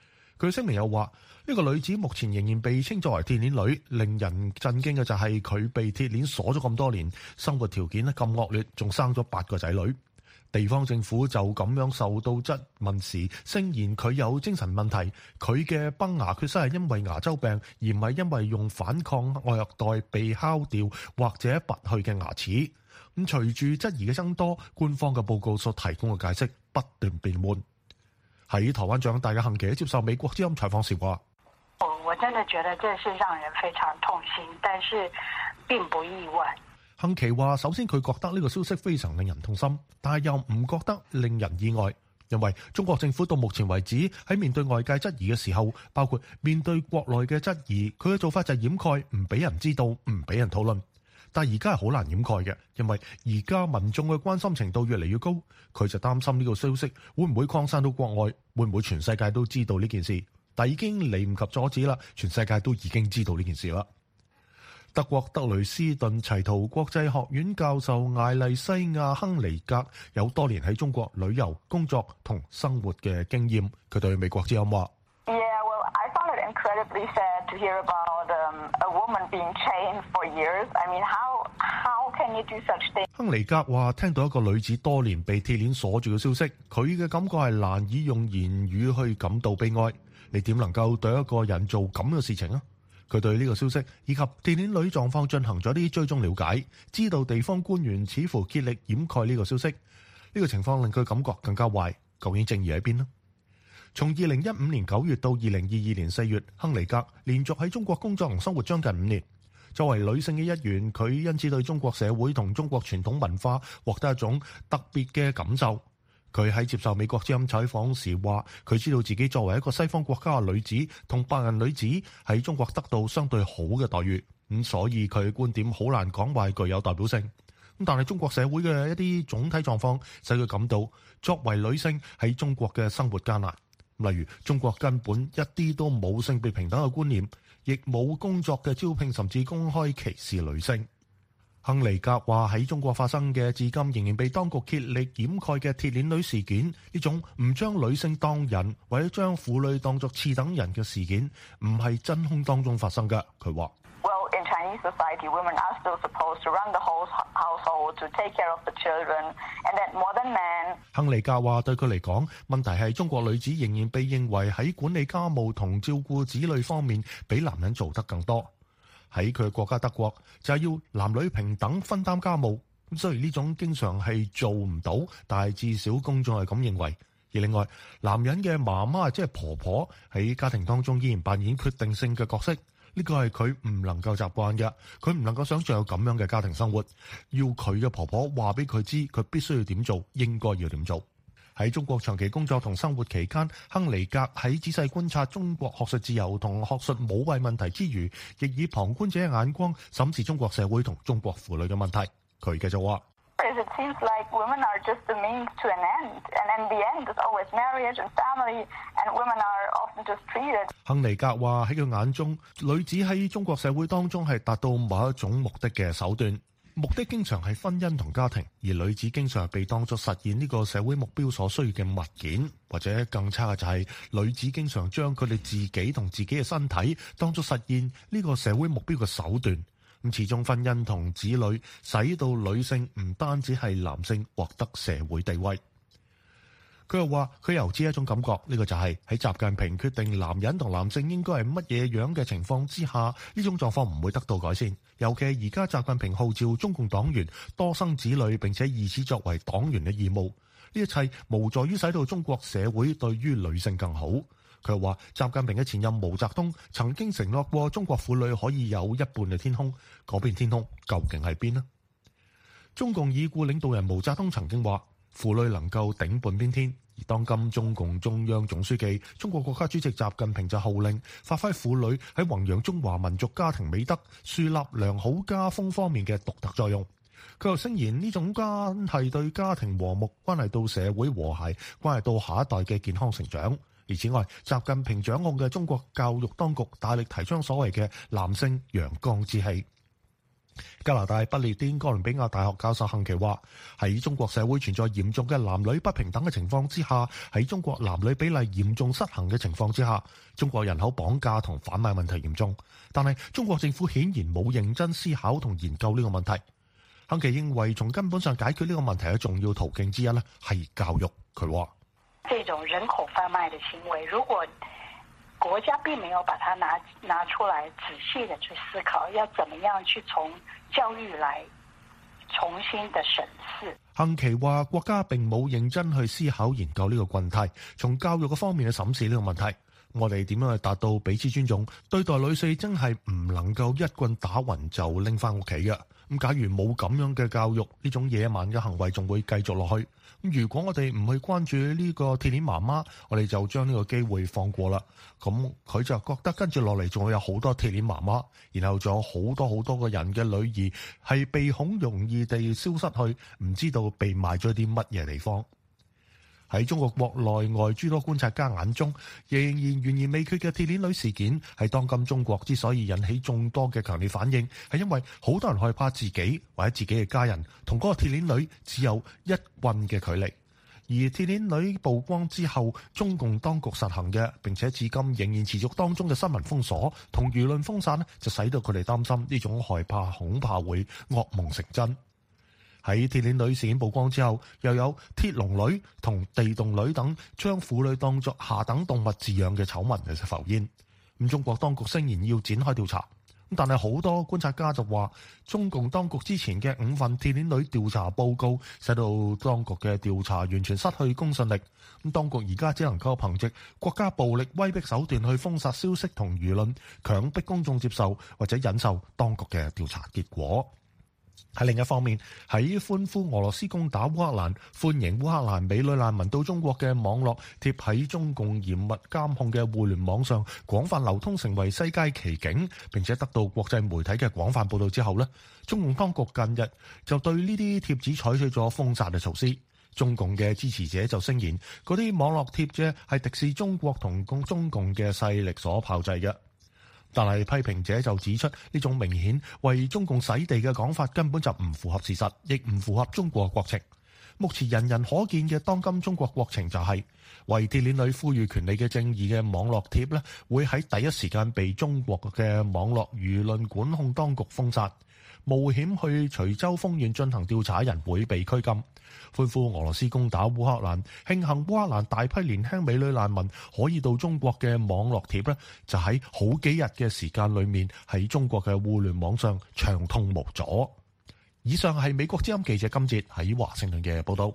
佢聲明又話，呢個女子目前仍然被稱作為鐵鏈女，令人震驚嘅就係佢被鐵鏈鎖咗咁多年，生活條件咧咁惡劣，仲生咗八個仔女。地方政府就咁樣受到質問時，聲言佢有精神問題，佢嘅崩牙缺失係因為牙周病，而唔係因為用反抗虐待被敲掉或者拔去嘅牙齒。咁隨住質疑嘅增多，官方嘅報告所提供嘅解釋不斷變換。喺台灣長大嘅幸琪接受美國之音採訪時話： 我真的覺得這是讓人非常痛心，但是並不意外。 幸琪話：首先佢覺得呢個消息非常令人痛心，但係又唔覺得令人意外，因為中國政府到目前為止喺面對外界質疑嘅時候，包括面對國內嘅質疑，佢嘅做法就係掩蓋，唔俾人知道，唔俾人討論。但係而家係好難掩蓋嘅，因為而家民眾嘅關心程度越嚟越高，佢就擔心呢個消息會唔會擴散到國外，會唔會全世界都知道呢件事？但已經嚟唔及阻止啦，全世界都已經知道呢件事啦。德國德累斯頓齊圖國際學院教授艾麗西亞亨尼格有多年喺中國旅遊、工作同生活嘅經驗，佢對美國之音話 ：Yeah, well, I found it incredibly sad to hear about um, a woman being chained for years. I mean, how how can you do such things? 亨尼格話：聽到一個女子多年被鐵鏈鎖住嘅消息，佢嘅感覺係難以用言語去感到悲哀。你點能夠對一個人做咁嘅事情啊？佢對呢個消息以及鐵鏈女狀況進行咗啲追蹤了解，知道地方官員似乎竭力掩蓋呢個消息。呢個情況令佢感覺更加壞。究竟正義喺邊呢？從二零一五年九月到二零二二年四月，亨尼格連續喺中國工作同生活將近五年。作為女性嘅一員，佢因此對中國社會同中國傳統文化獲得一種特別嘅感受。佢喺接受美國之音採訪時話，佢知道自己作為一個西方國家嘅女子同白人女子喺中國得到相對好嘅待遇，咁所以佢嘅觀點好難講話具有代表性。咁但係中國社會嘅一啲總體狀況使佢感到作為女性喺中國嘅生活艱難。例如中國根本一啲都冇性別平等嘅觀念，亦冇工作嘅招聘，甚至公開歧視女性。亨尼格話喺中國發生嘅至今仍然被當局竭力掩蓋嘅鐵鏈女事件，呢種唔將女性當人或者將婦女當作次等人嘅事件，唔係真空當中發生嘅。佢話 ：Well, in Chinese society, women are still supposed to run the whole household, to take care of the children, and that more than men。 亨尼格話對佢嚟講，問題係中國女子仍然被認為喺管理家務同照顧子女方面比男人做得更多。喺佢嘅國家德國就係要男女平等分擔家務，咁雖然呢種經常係做唔到，但係至少公眾係咁認為。而另外，男人嘅媽媽即係婆婆喺家庭當中依然扮演決定性嘅角色，呢個係佢唔能夠習慣嘅，佢唔能夠想像有咁樣嘅家庭生活，要佢嘅婆婆話俾佢知佢必須要點做，應該要點做。喺中國長期工作同生活期間，亨尼格喺仔細觀察中國學術自由同學術舞弊問題之餘，亦以旁觀者嘅眼光審視中國社會同中國婦女嘅問題。佢繼續話：亨尼格話喺佢眼中，女子喺中國社會當中係達到某一種目的嘅手段。目的經常係婚姻同家庭，而女子經常係被當作實現呢個社會目標所需要嘅物件，或者更差嘅就係女子經常將佢哋自己同自己嘅身體當作實現呢個社會目標嘅手段。咁始終婚姻同子女使到女性唔單止係男性獲得社會地位。佢又話：佢由此一種感覺，呢個就係喺習近平決定男人同男性應該係乜嘢樣嘅情況之下，呢種狀況唔會得到改善。尤其係而家習近平號召中共黨員多生子女，並且以此作為黨員嘅義務，呢一切無助於使到中國社會對於女性更好。佢又話：習近平嘅前任毛澤東曾經承諾過中國婦女可以有一半嘅天空，嗰邊天空究竟喺邊呢？中共已故領導人毛澤東曾經話：婦女能夠頂半邊天。而當今中共中央總書記、中國國家主席習近平就號令發揮婦女喺弘揚中華民族家庭美德、樹立良好家風方面嘅獨特作用。佢又聲言呢種關係對家庭和睦，關係到社會和諧，關係到下一代嘅健康成長。而此外，習近平掌控嘅中國教育當局大力提倡所謂嘅男性陽剛之氣。 加拿大不列顛哥倫比亞大學教授幸奇話：喺中國社會存在嚴重嘅男女不平等嘅情況之下，喺中國男女比例嚴重失衡嘅情況之下，中國人口綁架同販賣問題嚴重，但係中國政府顯然冇認真思考同研究呢個問題。幸奇認為從根本上解決呢個問題嘅重要途徑之一呢係教育。佢話： 這種人口販賣的行為，如果國家並沒有把它拿拿出來仔細的去思考，要怎麼樣去從教育來重新的審視。 幸奇話：國家並冇認真去思考研究呢個問題，從教育嘅方面去審視呢個問題。我哋點樣去達到彼此尊重？對待女性真係唔能夠一棍打暈就拎翻屋企嘅。咁假如冇咁樣嘅教育，呢種野蠻嘅行為仲會繼續落去。咁如果我哋唔去關注呢個鐵鏈媽媽，我哋就將呢個機會放過啦。咁佢就覺得跟住落嚟仲會有好多鐵鏈媽媽，然後仲有好多好多個人嘅女兒係被恐容易地消失去，唔知道被賣咗啲乜嘢地方。喺中國國內外諸多觀察家眼中，仍然懸而未決嘅鐵鏈女事件，係當今中國之所以引起眾多嘅強烈反應，係因為好多人害怕自己或者自己嘅家人同嗰個鐵鏈女只有一棍嘅距離。而鐵鏈女曝光之後，中共當局實行嘅並且至今仍然持續當中嘅新聞封鎖同輿論封殺呢，就使到佢哋擔心呢種害怕恐怕會噩夢成真。喺鐵鏈女事件曝光之後，又有鐵籠女同地洞女等將婦女當作下等動物飼養嘅醜聞就浮現。咁中國當局聲言要展開調查，但係好多觀察家就話，中共當局之前嘅五份鐵鏈女調查報告，使到當局嘅調查完全失去公信力。咁當局而家只能夠憑藉國家暴力威逼手段去封殺消息同輿論，強迫公眾接受或者忍受當局嘅調查結果。喺另一方面，喺歡呼俄羅斯攻打烏克蘭、歡迎烏克蘭美女難民到中國嘅網絡貼喺中共嚴密監控嘅互聯網上廣泛流通，成為世界奇景，並且得到國際媒體嘅廣泛報導之後呢，中共當局近日就對呢啲貼紙採取咗封殺嘅措施。中共嘅支持者就聲言，嗰啲網絡貼啫係敵視中國同中共嘅勢力所炮製嘅。但係批評者就指出，呢種明顯為中共洗地嘅講法根本就唔符合事實，亦唔符合中國國情。目前人人可見嘅當今中國國情就係、是、為鐵鏈女呼籲權利嘅正義嘅網絡貼呢，會喺第一時間被中國嘅網絡輿論管控當局封殺。冒險去徐州豐縣進行調查人會被拘禁。歡呼俄羅斯攻打烏克蘭，慶幸烏克蘭大批年輕美女難民可以到中國嘅網絡貼呢，就喺好幾日嘅時間裏面喺中國嘅互聯網上暢通無阻。以上係美國之音記者金哲喺華盛頓嘅報道。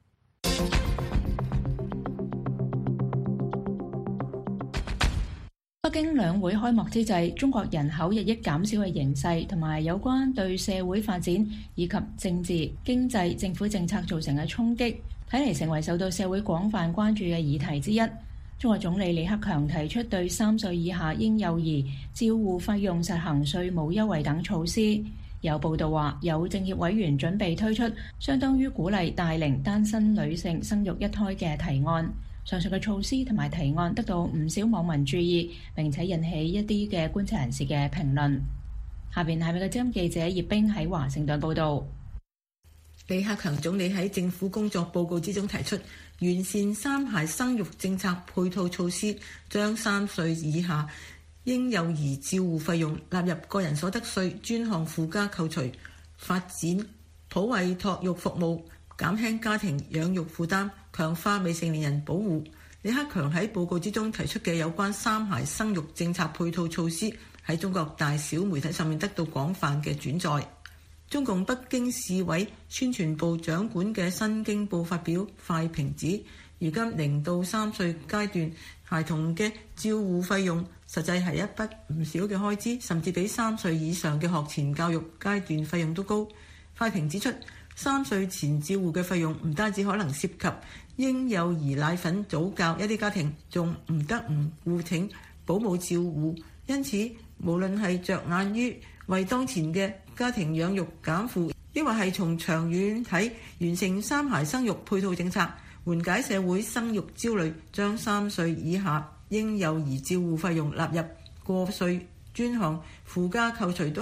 北京兩會開幕之際，中國人口日益減少嘅形勢同埋有關對社會發展以及政治、經濟、政府政策造成嘅衝擊，睇嚟成為受到社會廣泛關注嘅議題之一。中國總理李克強提出對三歲以下嬰幼兒照護費用實行稅務優惠等措施。有報道話，有政協委員準備推出相當於鼓勵大齡單身女性生育一胎嘅提案。上述嘅措施同埋提案得到唔少網民注意，並且引起一啲嘅觀察人士嘅評論。下邊係美國之音記者葉冰喺華盛頓報道。 李克強總理喺政府工作報告之中提出，完善三孩生育政策配套措施，將三歲以下嬰幼兒照護費用納入個人所得稅專項附加扣除，發展普惠托育服務，減輕家庭養育負擔，強化未成年人保護。李克強喺報告之中提出嘅有關三孩生育政策配套措施，喺中國大小媒體上面得到廣泛嘅轉載。中共北京市委宣傳部掌管嘅《新京報》發表快評指，如今零到三歲階段孩童嘅照護費用實際係一筆唔少嘅開支，甚至比三歲以上嘅學前教育階段費用都高。快評指出，三歲前照護嘅費用唔單止可能涉及嬰幼兒奶粉早教，一啲家庭仲唔得唔雇請保姆照護。因此，無論係着眼於為當前嘅家庭養育減負，抑或係從長遠睇完成三孩生育配套政策，緩解社會生育焦慮，將三歲以下嬰幼兒照護費用納入個稅專項附加扣除，都係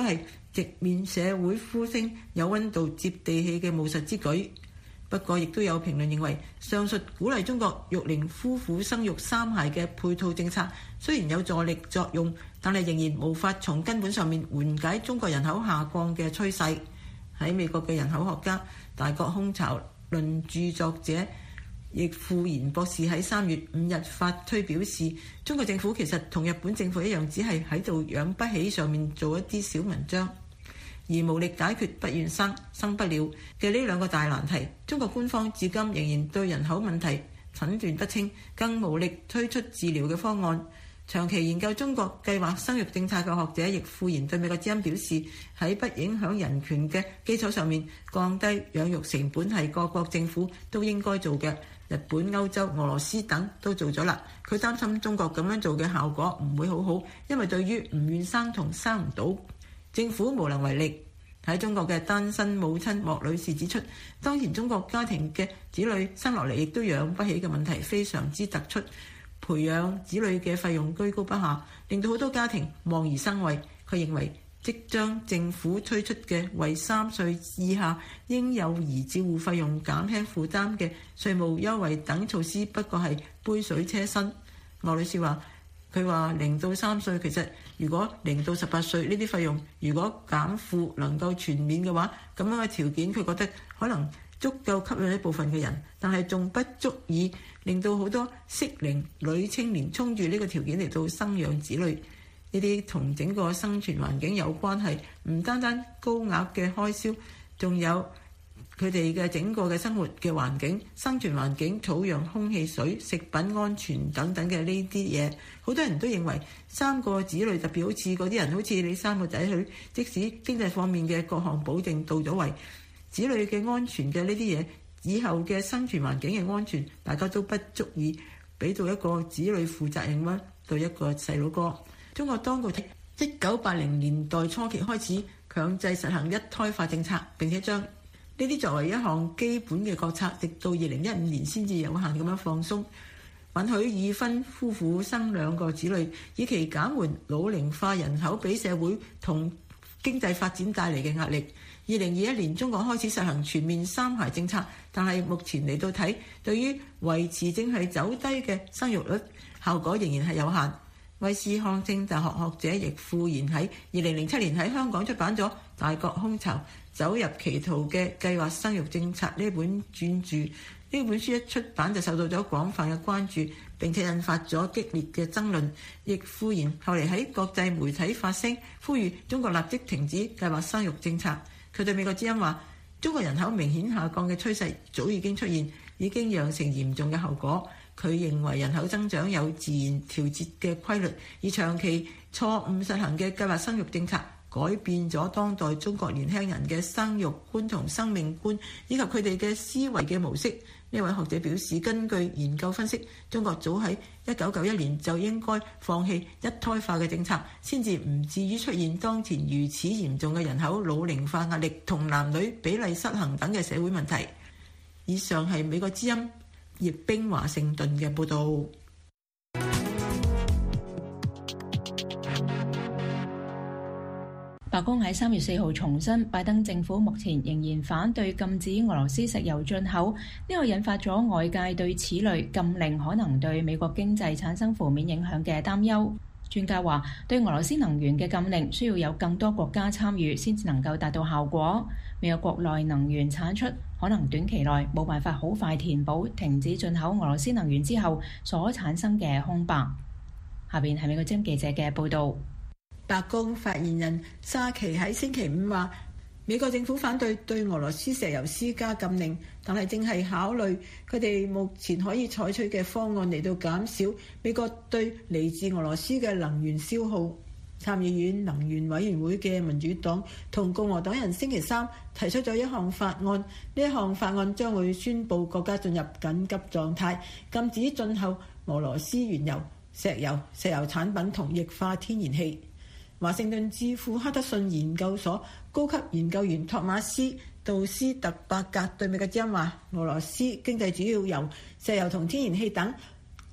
直面社會呼聲有溫度接地氣嘅務實之舉。不過，亦都有評論認為，上述鼓勵中國育齡夫婦生育三孩嘅配套政策雖然有助力作用，但係仍然無法從根本上面緩解中國人口下降嘅趨勢。喺美國嘅人口學家、大國空巢論著作者易富賢博士喺三月五日發推表示，中國政府其實同日本政府一樣，只係喺度養不起上面做一啲小文章，而無力解決不願生、生不了嘅呢兩個大難題。中國官方至今仍然對人口問題診斷不清，更無力推出治療嘅方案。長期研究中國計劃生育政策嘅學者易富賢對美國之音表示，喺不影響人權嘅基礎上面降低養育成本係各國政府都應該做嘅。日本、歐洲、俄羅斯等都做咗啦。佢擔心中國咁樣做嘅效果唔會好好，因為對於唔願生同生唔到，政府無能為力。喺中國嘅單身母親莫女士指出，當前中國家庭嘅子女生落嚟亦都養不起嘅問題非常之突出，培養子女嘅費用居高不下，令到好多家庭望而生畏。佢認為即將政府推出嘅為三歲以下嬰幼兒照護費用減輕負擔嘅稅務優惠等措施不過係杯水車薪。莫女士話，佢話零到三歲其實如果零到十八歲呢啲費用如果減負能夠全面嘅話，咁樣嘅條件佢覺得可能足夠吸引一部分嘅人，但係仲不足以令到好多適齡女青年衝住呢個條件嚟到生養子女。呢啲同整個生存環境有關係，唔單單高額嘅開銷，仲有佢哋嘅整個嘅生活嘅環境、生存環境、土壤、空氣、水、食品安全等等嘅呢啲嘢，好多人都認為三個子女，特別好似嗰啲人，好似你三個仔女，即使經濟方面嘅各項保證到咗位，子女嘅安全嘅呢啲嘢，以後嘅生存環境嘅安全，大家都不足以俾到一個子女負責任啦，對一個細佬哥。中國當局喺一九八零年代初期開始強制實行一胎化政策，並且將呢啲作為一項基本嘅國策，直到二零一五年先至有限咁樣放鬆，允許已婚夫婦生兩個子女，以期減緩老齡化人口俾社會同經濟發展帶嚟嘅壓力。二零二一年中國開始實行全面三孩政策，但係目前嚟到睇，對於維持正係走低嘅生育率，效果仍然係有限。威斯康星大學學者易富賢喺二零零七年喺香港出版咗《大國空巢走入歧途嘅計劃生育政策》呢本專著。呢本書一出版就受到咗廣泛嘅關注，並且引發咗激烈嘅爭論。易富賢後嚟喺國際媒體發聲，呼籲中國立即停止計劃生育政策。佢對美國之音話，中國人口明顯下降嘅趨勢早已經出現，已經釀成嚴重嘅後果。佢認為人口增長有自然調節嘅規律，而長期錯誤實行嘅計劃生育政策改變咗當代中國年輕人嘅生育觀同生命觀，以及佢哋嘅思維嘅模式。呢位學者表示，根據研究分析，中國早喺一九九一年就應該放棄一胎化嘅政策，先至唔至於出現當前如此嚴重嘅人口老齡化壓力同男女比例失衡等嘅社會問題。以上係美國之音葉冰華盛頓嘅報導。 白宮喺三月四號重申，拜登政府目前仍然反對禁止俄羅斯石油進口，呢個引發咗外界對此類禁令可能對美國經濟產生負面影響嘅擔憂。專家話，對俄羅斯能源嘅禁令需要有更多國家參與先至能夠達到效果。美國國內能源產出可能短期內冇辦法好快填補停止進口俄羅斯能源之後所產生嘅空白。下邊係美國之音記者嘅報導。 白宮發言人沙奇喺星期五話，美國政府反對對俄羅斯石油施加禁令，但係正係考慮佢哋目前可以採取嘅方案嚟到減少美國對嚟自俄羅斯嘅能源消耗。參議院能源委員會嘅民主黨同共和黨人星期三提出咗一項法案，呢一項法案將會宣布國家進入緊急狀態，禁止進口俄羅斯原油、石油、石油產品同液化天然氣。華盛頓智庫哈德遜研究所高級研究員托馬斯杜斯特伯格對美國之音話，俄羅斯經濟主要由石油同天然氣等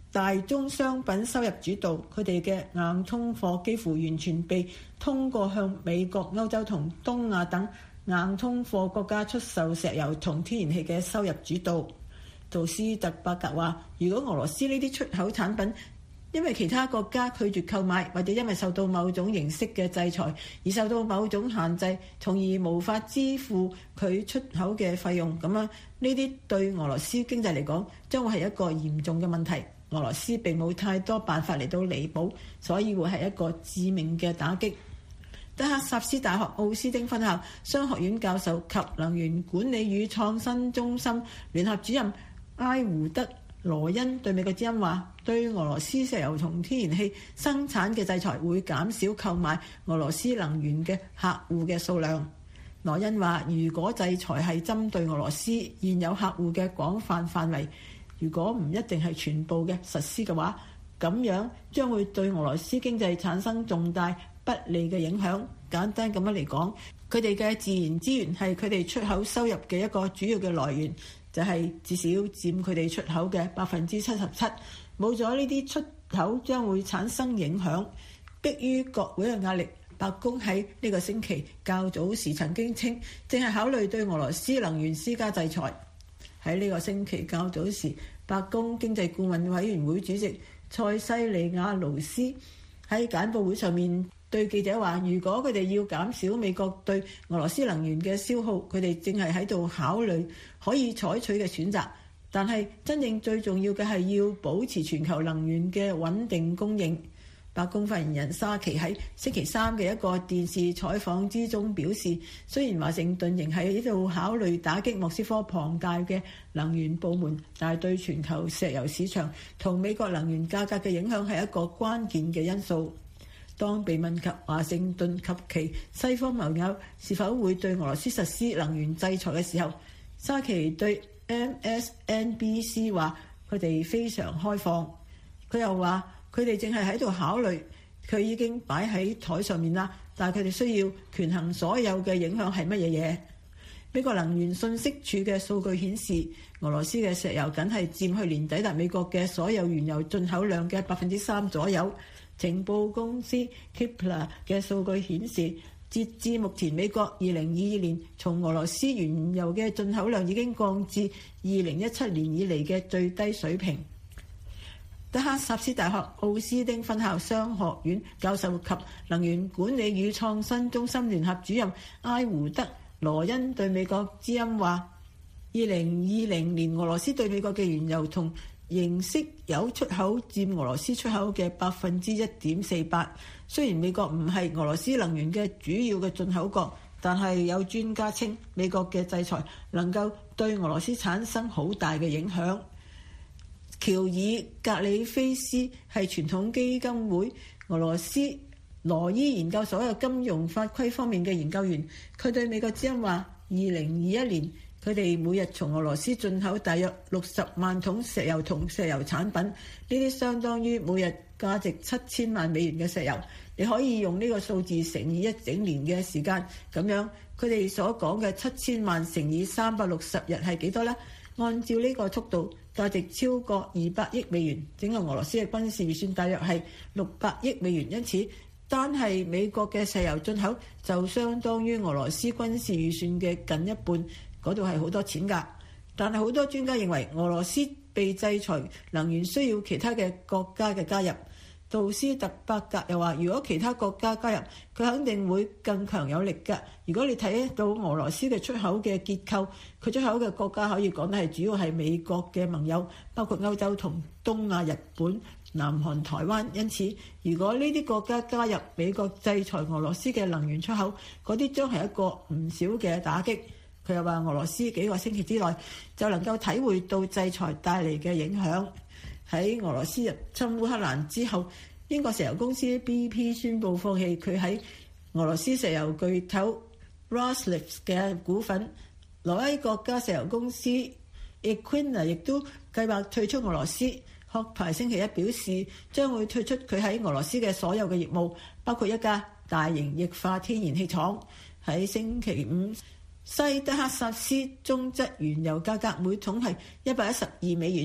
大宗商品收入主導，佢哋嘅硬通貨幾乎完全被通過向美國、歐洲同東亞等硬通貨國家出售石油同天然氣嘅收入主導。杜斯特伯格話，如果俄羅斯呢啲出口產品因為其他國家拒絕購買，或者因為受到某種形式嘅制裁而受到某種限制，從而無法支付佢出口嘅費用，咁樣呢啲對俄羅斯經濟嚟講將會係一個嚴重嘅問題。俄羅斯並冇太多辦法嚟到彌補，所以會係一個致命嘅打擊。德克薩斯大學奧斯丁分校商學院教授及能源管理與創新中心聯合主任埃胡德羅恩對美國之音話，對俄羅斯石油同天然氣生產嘅制裁會減少購買俄羅斯能源嘅客戶嘅數量。羅恩話，如果制裁係針對俄羅斯現有客戶嘅廣泛範圍，如果唔一定係全部嘅實施嘅話，咁樣將會對俄羅斯經濟產生重大不利嘅影響。簡單咁樣嚟講，佢哋嘅自然資源係佢哋出口收入嘅一個主要嘅來源，就係、是、至少佔佢哋出口嘅百分之七十七。冇咗呢啲出口，將會產生影響。迫於國會嘅壓力，白宮喺呢個星期較早時曾經稱，正係考慮對俄羅斯能源施加制裁。喺呢個星期較早時，白宮經濟顧問委員會主席塞西利亞勞斯喺簡報會上面對記者話，如果佢哋要減少美國對俄羅斯能源嘅消耗，佢哋正係喺度考慮可以採取嘅選擇。但係真正最重要嘅係要保持全球能源嘅穩定供應。白宮發言人沙奇喺星期三嘅一個電視採訪之中表示，雖然華盛頓仍喺度考慮打擊莫斯科龐大嘅能源部門，但係對全球石油市場同美國能源價格嘅影響係一個關鍵嘅因素。當被問及華盛頓及其西方盟友是否會對俄羅斯實施能源制裁嘅時候，沙奇對 M S N B C 話佢哋非常開放。佢又話佢哋正係喺度考慮，佢已經擺喺台上面啦，但係佢哋需要權衡所有嘅影響係乜嘢嘢。美國能源信息署嘅數據顯示，俄羅斯嘅石油僅係佔去年抵達美國嘅所有原油進口量嘅百分之三左右。情報公司 Kpler 嘅數據顯示，截至目前，美國二零二二年從俄羅斯原油嘅進口量已經降至二零一七年以嚟嘅最低水平。德克薩斯大學奧斯丁分校商學院教授及能源管理與創新中心聯合主任埃胡德羅恩對美國之音話，二零二零年俄羅斯對美國嘅原油同形式有出口佔俄羅斯出口嘅百分之一點四八。雖然美國唔係俄羅斯能源嘅主要嘅進口國，但係有專家稱美國嘅制裁能夠對俄羅斯產生好大嘅影響。喬爾格里菲斯係傳統基金會俄羅斯羅伊研究所有金融法規方面嘅研究員，佢對美國之音話，二零二一年佢哋每日從俄羅斯進口大約六十萬桶石油同石油產品，呢啲相當於每日價值七千萬美元嘅石油。你可以用呢個數字乘以一整年嘅時間，咁樣佢哋所講嘅七千萬乘以三百六十日係幾多呢？按照呢個速度，價值超過二百億美元。整個俄羅斯嘅軍事預算大約係六百億美元，因此單係美國嘅石油進口就相當於俄羅斯軍事預算嘅近一半，嗰度係好多錢㗎。但係好多專家認為俄羅斯被制裁能源需要其他嘅國家嘅加入。杜斯特伯格又話，如果其他國家加入，佢肯定會更強有力㗎。如果你睇到俄羅斯嘅出口嘅結構，佢出口嘅國家可以講得係主要係美國嘅盟友，包括歐洲同東亞、日本、南韓、台灣。因此，如果呢啲國家加入美國制裁俄羅斯嘅能源出口，嗰啲將係一個唔少嘅打擊。佢又話，俄羅斯幾個星期之內就能夠體會到制裁帶嚟嘅影響。喺俄羅斯入侵烏克蘭之後，英國石油公司 B P 宣布放棄佢喺俄羅斯石油巨頭 Rosneft 嘅股份。挪威國家石油公司 Equinor 亦都計劃退出俄羅斯。殼牌星期一表示將會退出佢喺俄羅斯嘅所有嘅業務，包括一家大型液化天然氣廠。喺星期五，西德克薩斯中質原油價格每桶係一百一十二美元。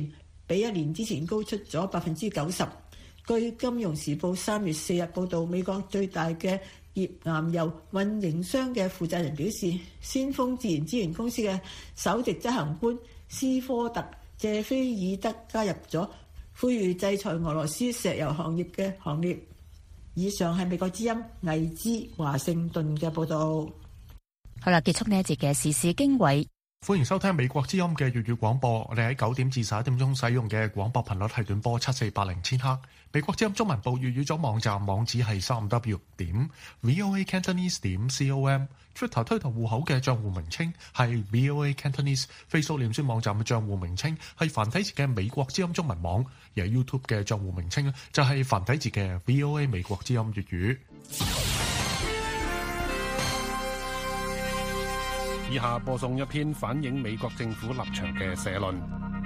比一年之前高出咗百分之九十。據《金融時報》三月四日報導，美國最大嘅頁岩油運營商嘅負責人表示，先鋒自然資源公司嘅首席執行官斯科特謝菲爾德加入咗呼籲制裁俄羅斯石油行業嘅行列。以上係美國之音魏之華盛頓嘅報導。 好啦，結束呢一節嘅時事經緯。 歡迎收聽美國之音嘅粵語廣播。我哋喺九點至十一點鐘使用嘅廣播頻率係短波七四八零千赫。美國之音中文部粵語組網站網址係三 w 點 voa cantonese 點 com。Twitter 推特戶口嘅賬戶名稱係 voa cantonese。Facebook 臉書網站嘅賬戶名稱係繁體字嘅美國之音中文網。而 YouTube 嘅賬戶名稱就係繁體字嘅 voa 美國之音粵語。 以下播送一篇反映美國政府立場嘅社論。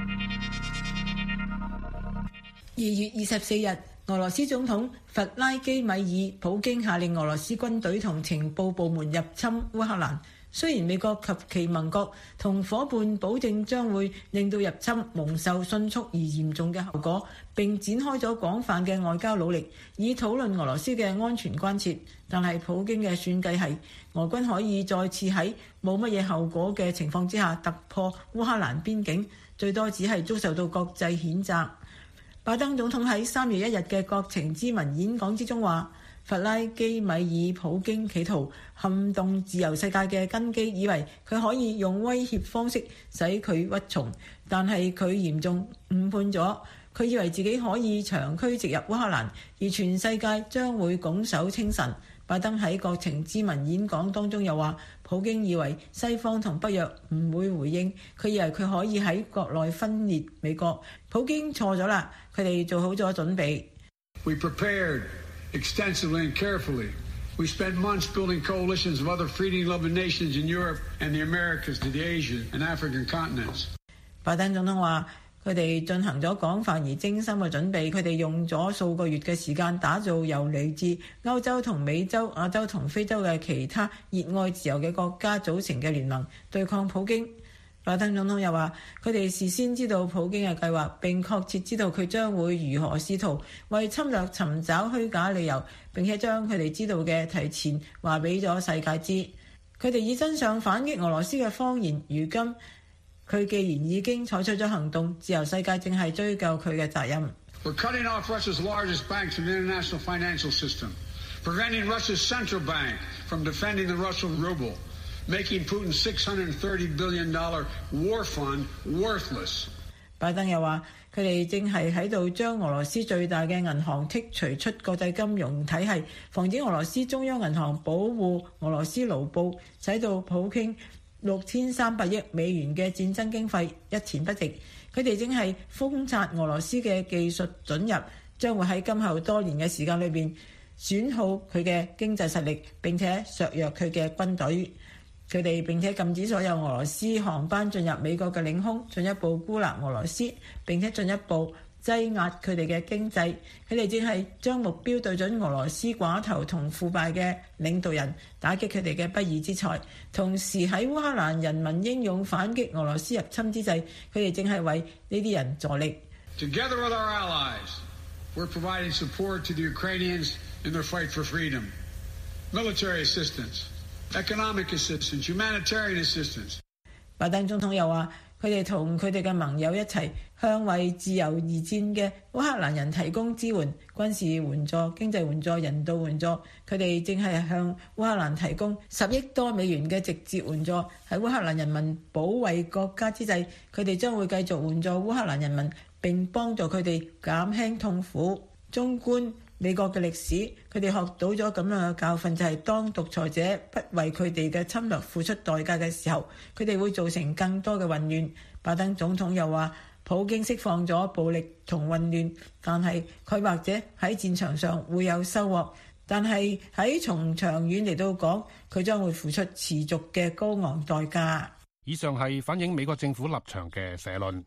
二月二十四日，俄羅斯總統弗拉基米爾普京下令俄羅斯軍隊同情報部門入侵烏克蘭。雖然美國及其盟國同夥伴保證將會令到入侵蒙受迅速而嚴重嘅後果，並展開咗廣泛嘅外交努力，以討論俄羅斯嘅安全關切。但係普京嘅算計係，俄軍可以再次喺冇乜嘢後果嘅情況之下突破烏克蘭邊境，最多只係遭受到國際譴責。拜登總統喺三月一日嘅國情咨文演講之中話，弗拉基米爾普京企圖撼動自由世界嘅根基，以為佢可以用威脅方式使佢屈從，但係佢嚴重誤判咗。佢以為自己可以長驅直入烏克蘭，而全世界將會拱手稱臣。拜登喺國情咨文演講當中又話，普京以為西方同北約唔會回應，佢以為佢可以喺國內分裂美國。普京錯咗啦，佢哋做好咗準備。 We prepared extensively and carefully. We spent months building coalitions of other freedom-loving nations in Europe and the Americas to the Asian and African continents. 拜登總統話，佢哋進行咗廣泛而精心嘅準備，佢哋用咗數個月嘅時間打造由嚟自歐洲同美洲、亞洲同非洲嘅其他熱愛自由嘅國家組成嘅聯盟，對抗普京。拜登總統又話，佢哋事先知道普京嘅計劃，並確切知道佢將會如何試圖為侵略尋找虛假理由，並且將佢哋知道嘅提前話俾咗世界知。佢哋以真相反擊俄羅斯嘅謊言。如今佢既然已經採取咗行動，自由世界正係追究佢嘅責任。 We're cutting off Russia's largest banks in the international financial system, preventing Russia's central bank from defending the Russian ruble, making Putin's six hundred thirty billion dollars war fund worthless. 拜登又話，佢哋正係喺度將俄羅斯最大嘅銀行剔除出國際金融體系，防止俄羅斯中央銀行保護俄羅斯盧布，使到普京六千三百億美元嘅戰爭經費一錢不值。佢哋正係封殺俄羅斯嘅技術准入，將會喺今後多年嘅時間裏邊損耗佢嘅經濟實力，並且削弱佢嘅軍隊。佢哋並且禁止所有俄羅斯航班進入美國嘅領空，進一步孤立俄羅斯，並且進一步擠壓佢哋嘅經濟。佢哋正係將目標對準俄羅斯寡頭同腐敗嘅領導人，打擊佢哋嘅不義之財。同時喺烏克蘭人民英勇反擊俄羅斯入侵之際，佢哋正係為呢啲人助力。 Together with our allies, we're providing support to the Ukrainians in their fight for freedom, military assistance.Economic assistance, humanitarian assistance. 拜登總統又話，佢哋同佢哋嘅盟友一齊向為自由而戰嘅烏克蘭人提供支援、軍事援助、經濟援助、人道援助。佢哋正係向烏克蘭提供十億多美元嘅直接援助。喺烏克蘭人民保衛國家之際，佢哋將會繼續援助烏克蘭人民，並幫助佢哋減輕痛苦。縱觀美國嘅歷史，佢哋學到咗咁樣嘅教訓，就係當獨裁者不為佢哋嘅侵略付出代價嘅時候，佢哋會造成更多嘅混亂。拜登總統又話，普京釋放咗暴力同混亂，但係佢或者喺戰場上會有收穫，但係喺從長遠嚟到講，佢將會付出持續嘅高昂代價。 以上係反映美國政府立場嘅社論。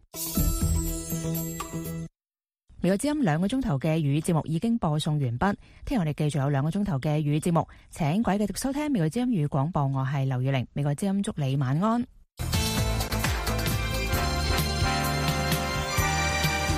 美國之音兩個鐘頭嘅粵語節目已經播送完畢，聽日我哋繼續有兩個鐘頭嘅粵語節目，請各位繼續收聽美國之音粵語廣播，我係劉宇玲，美國之音祝你晚安。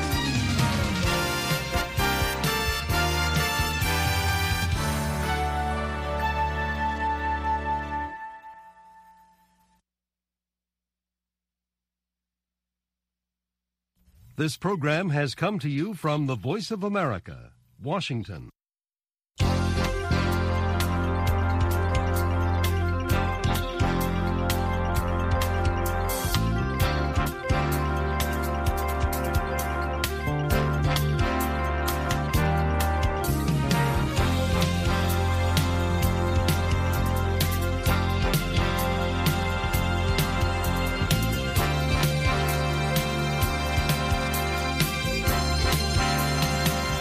This program has come to you from the Voice of America, Washington.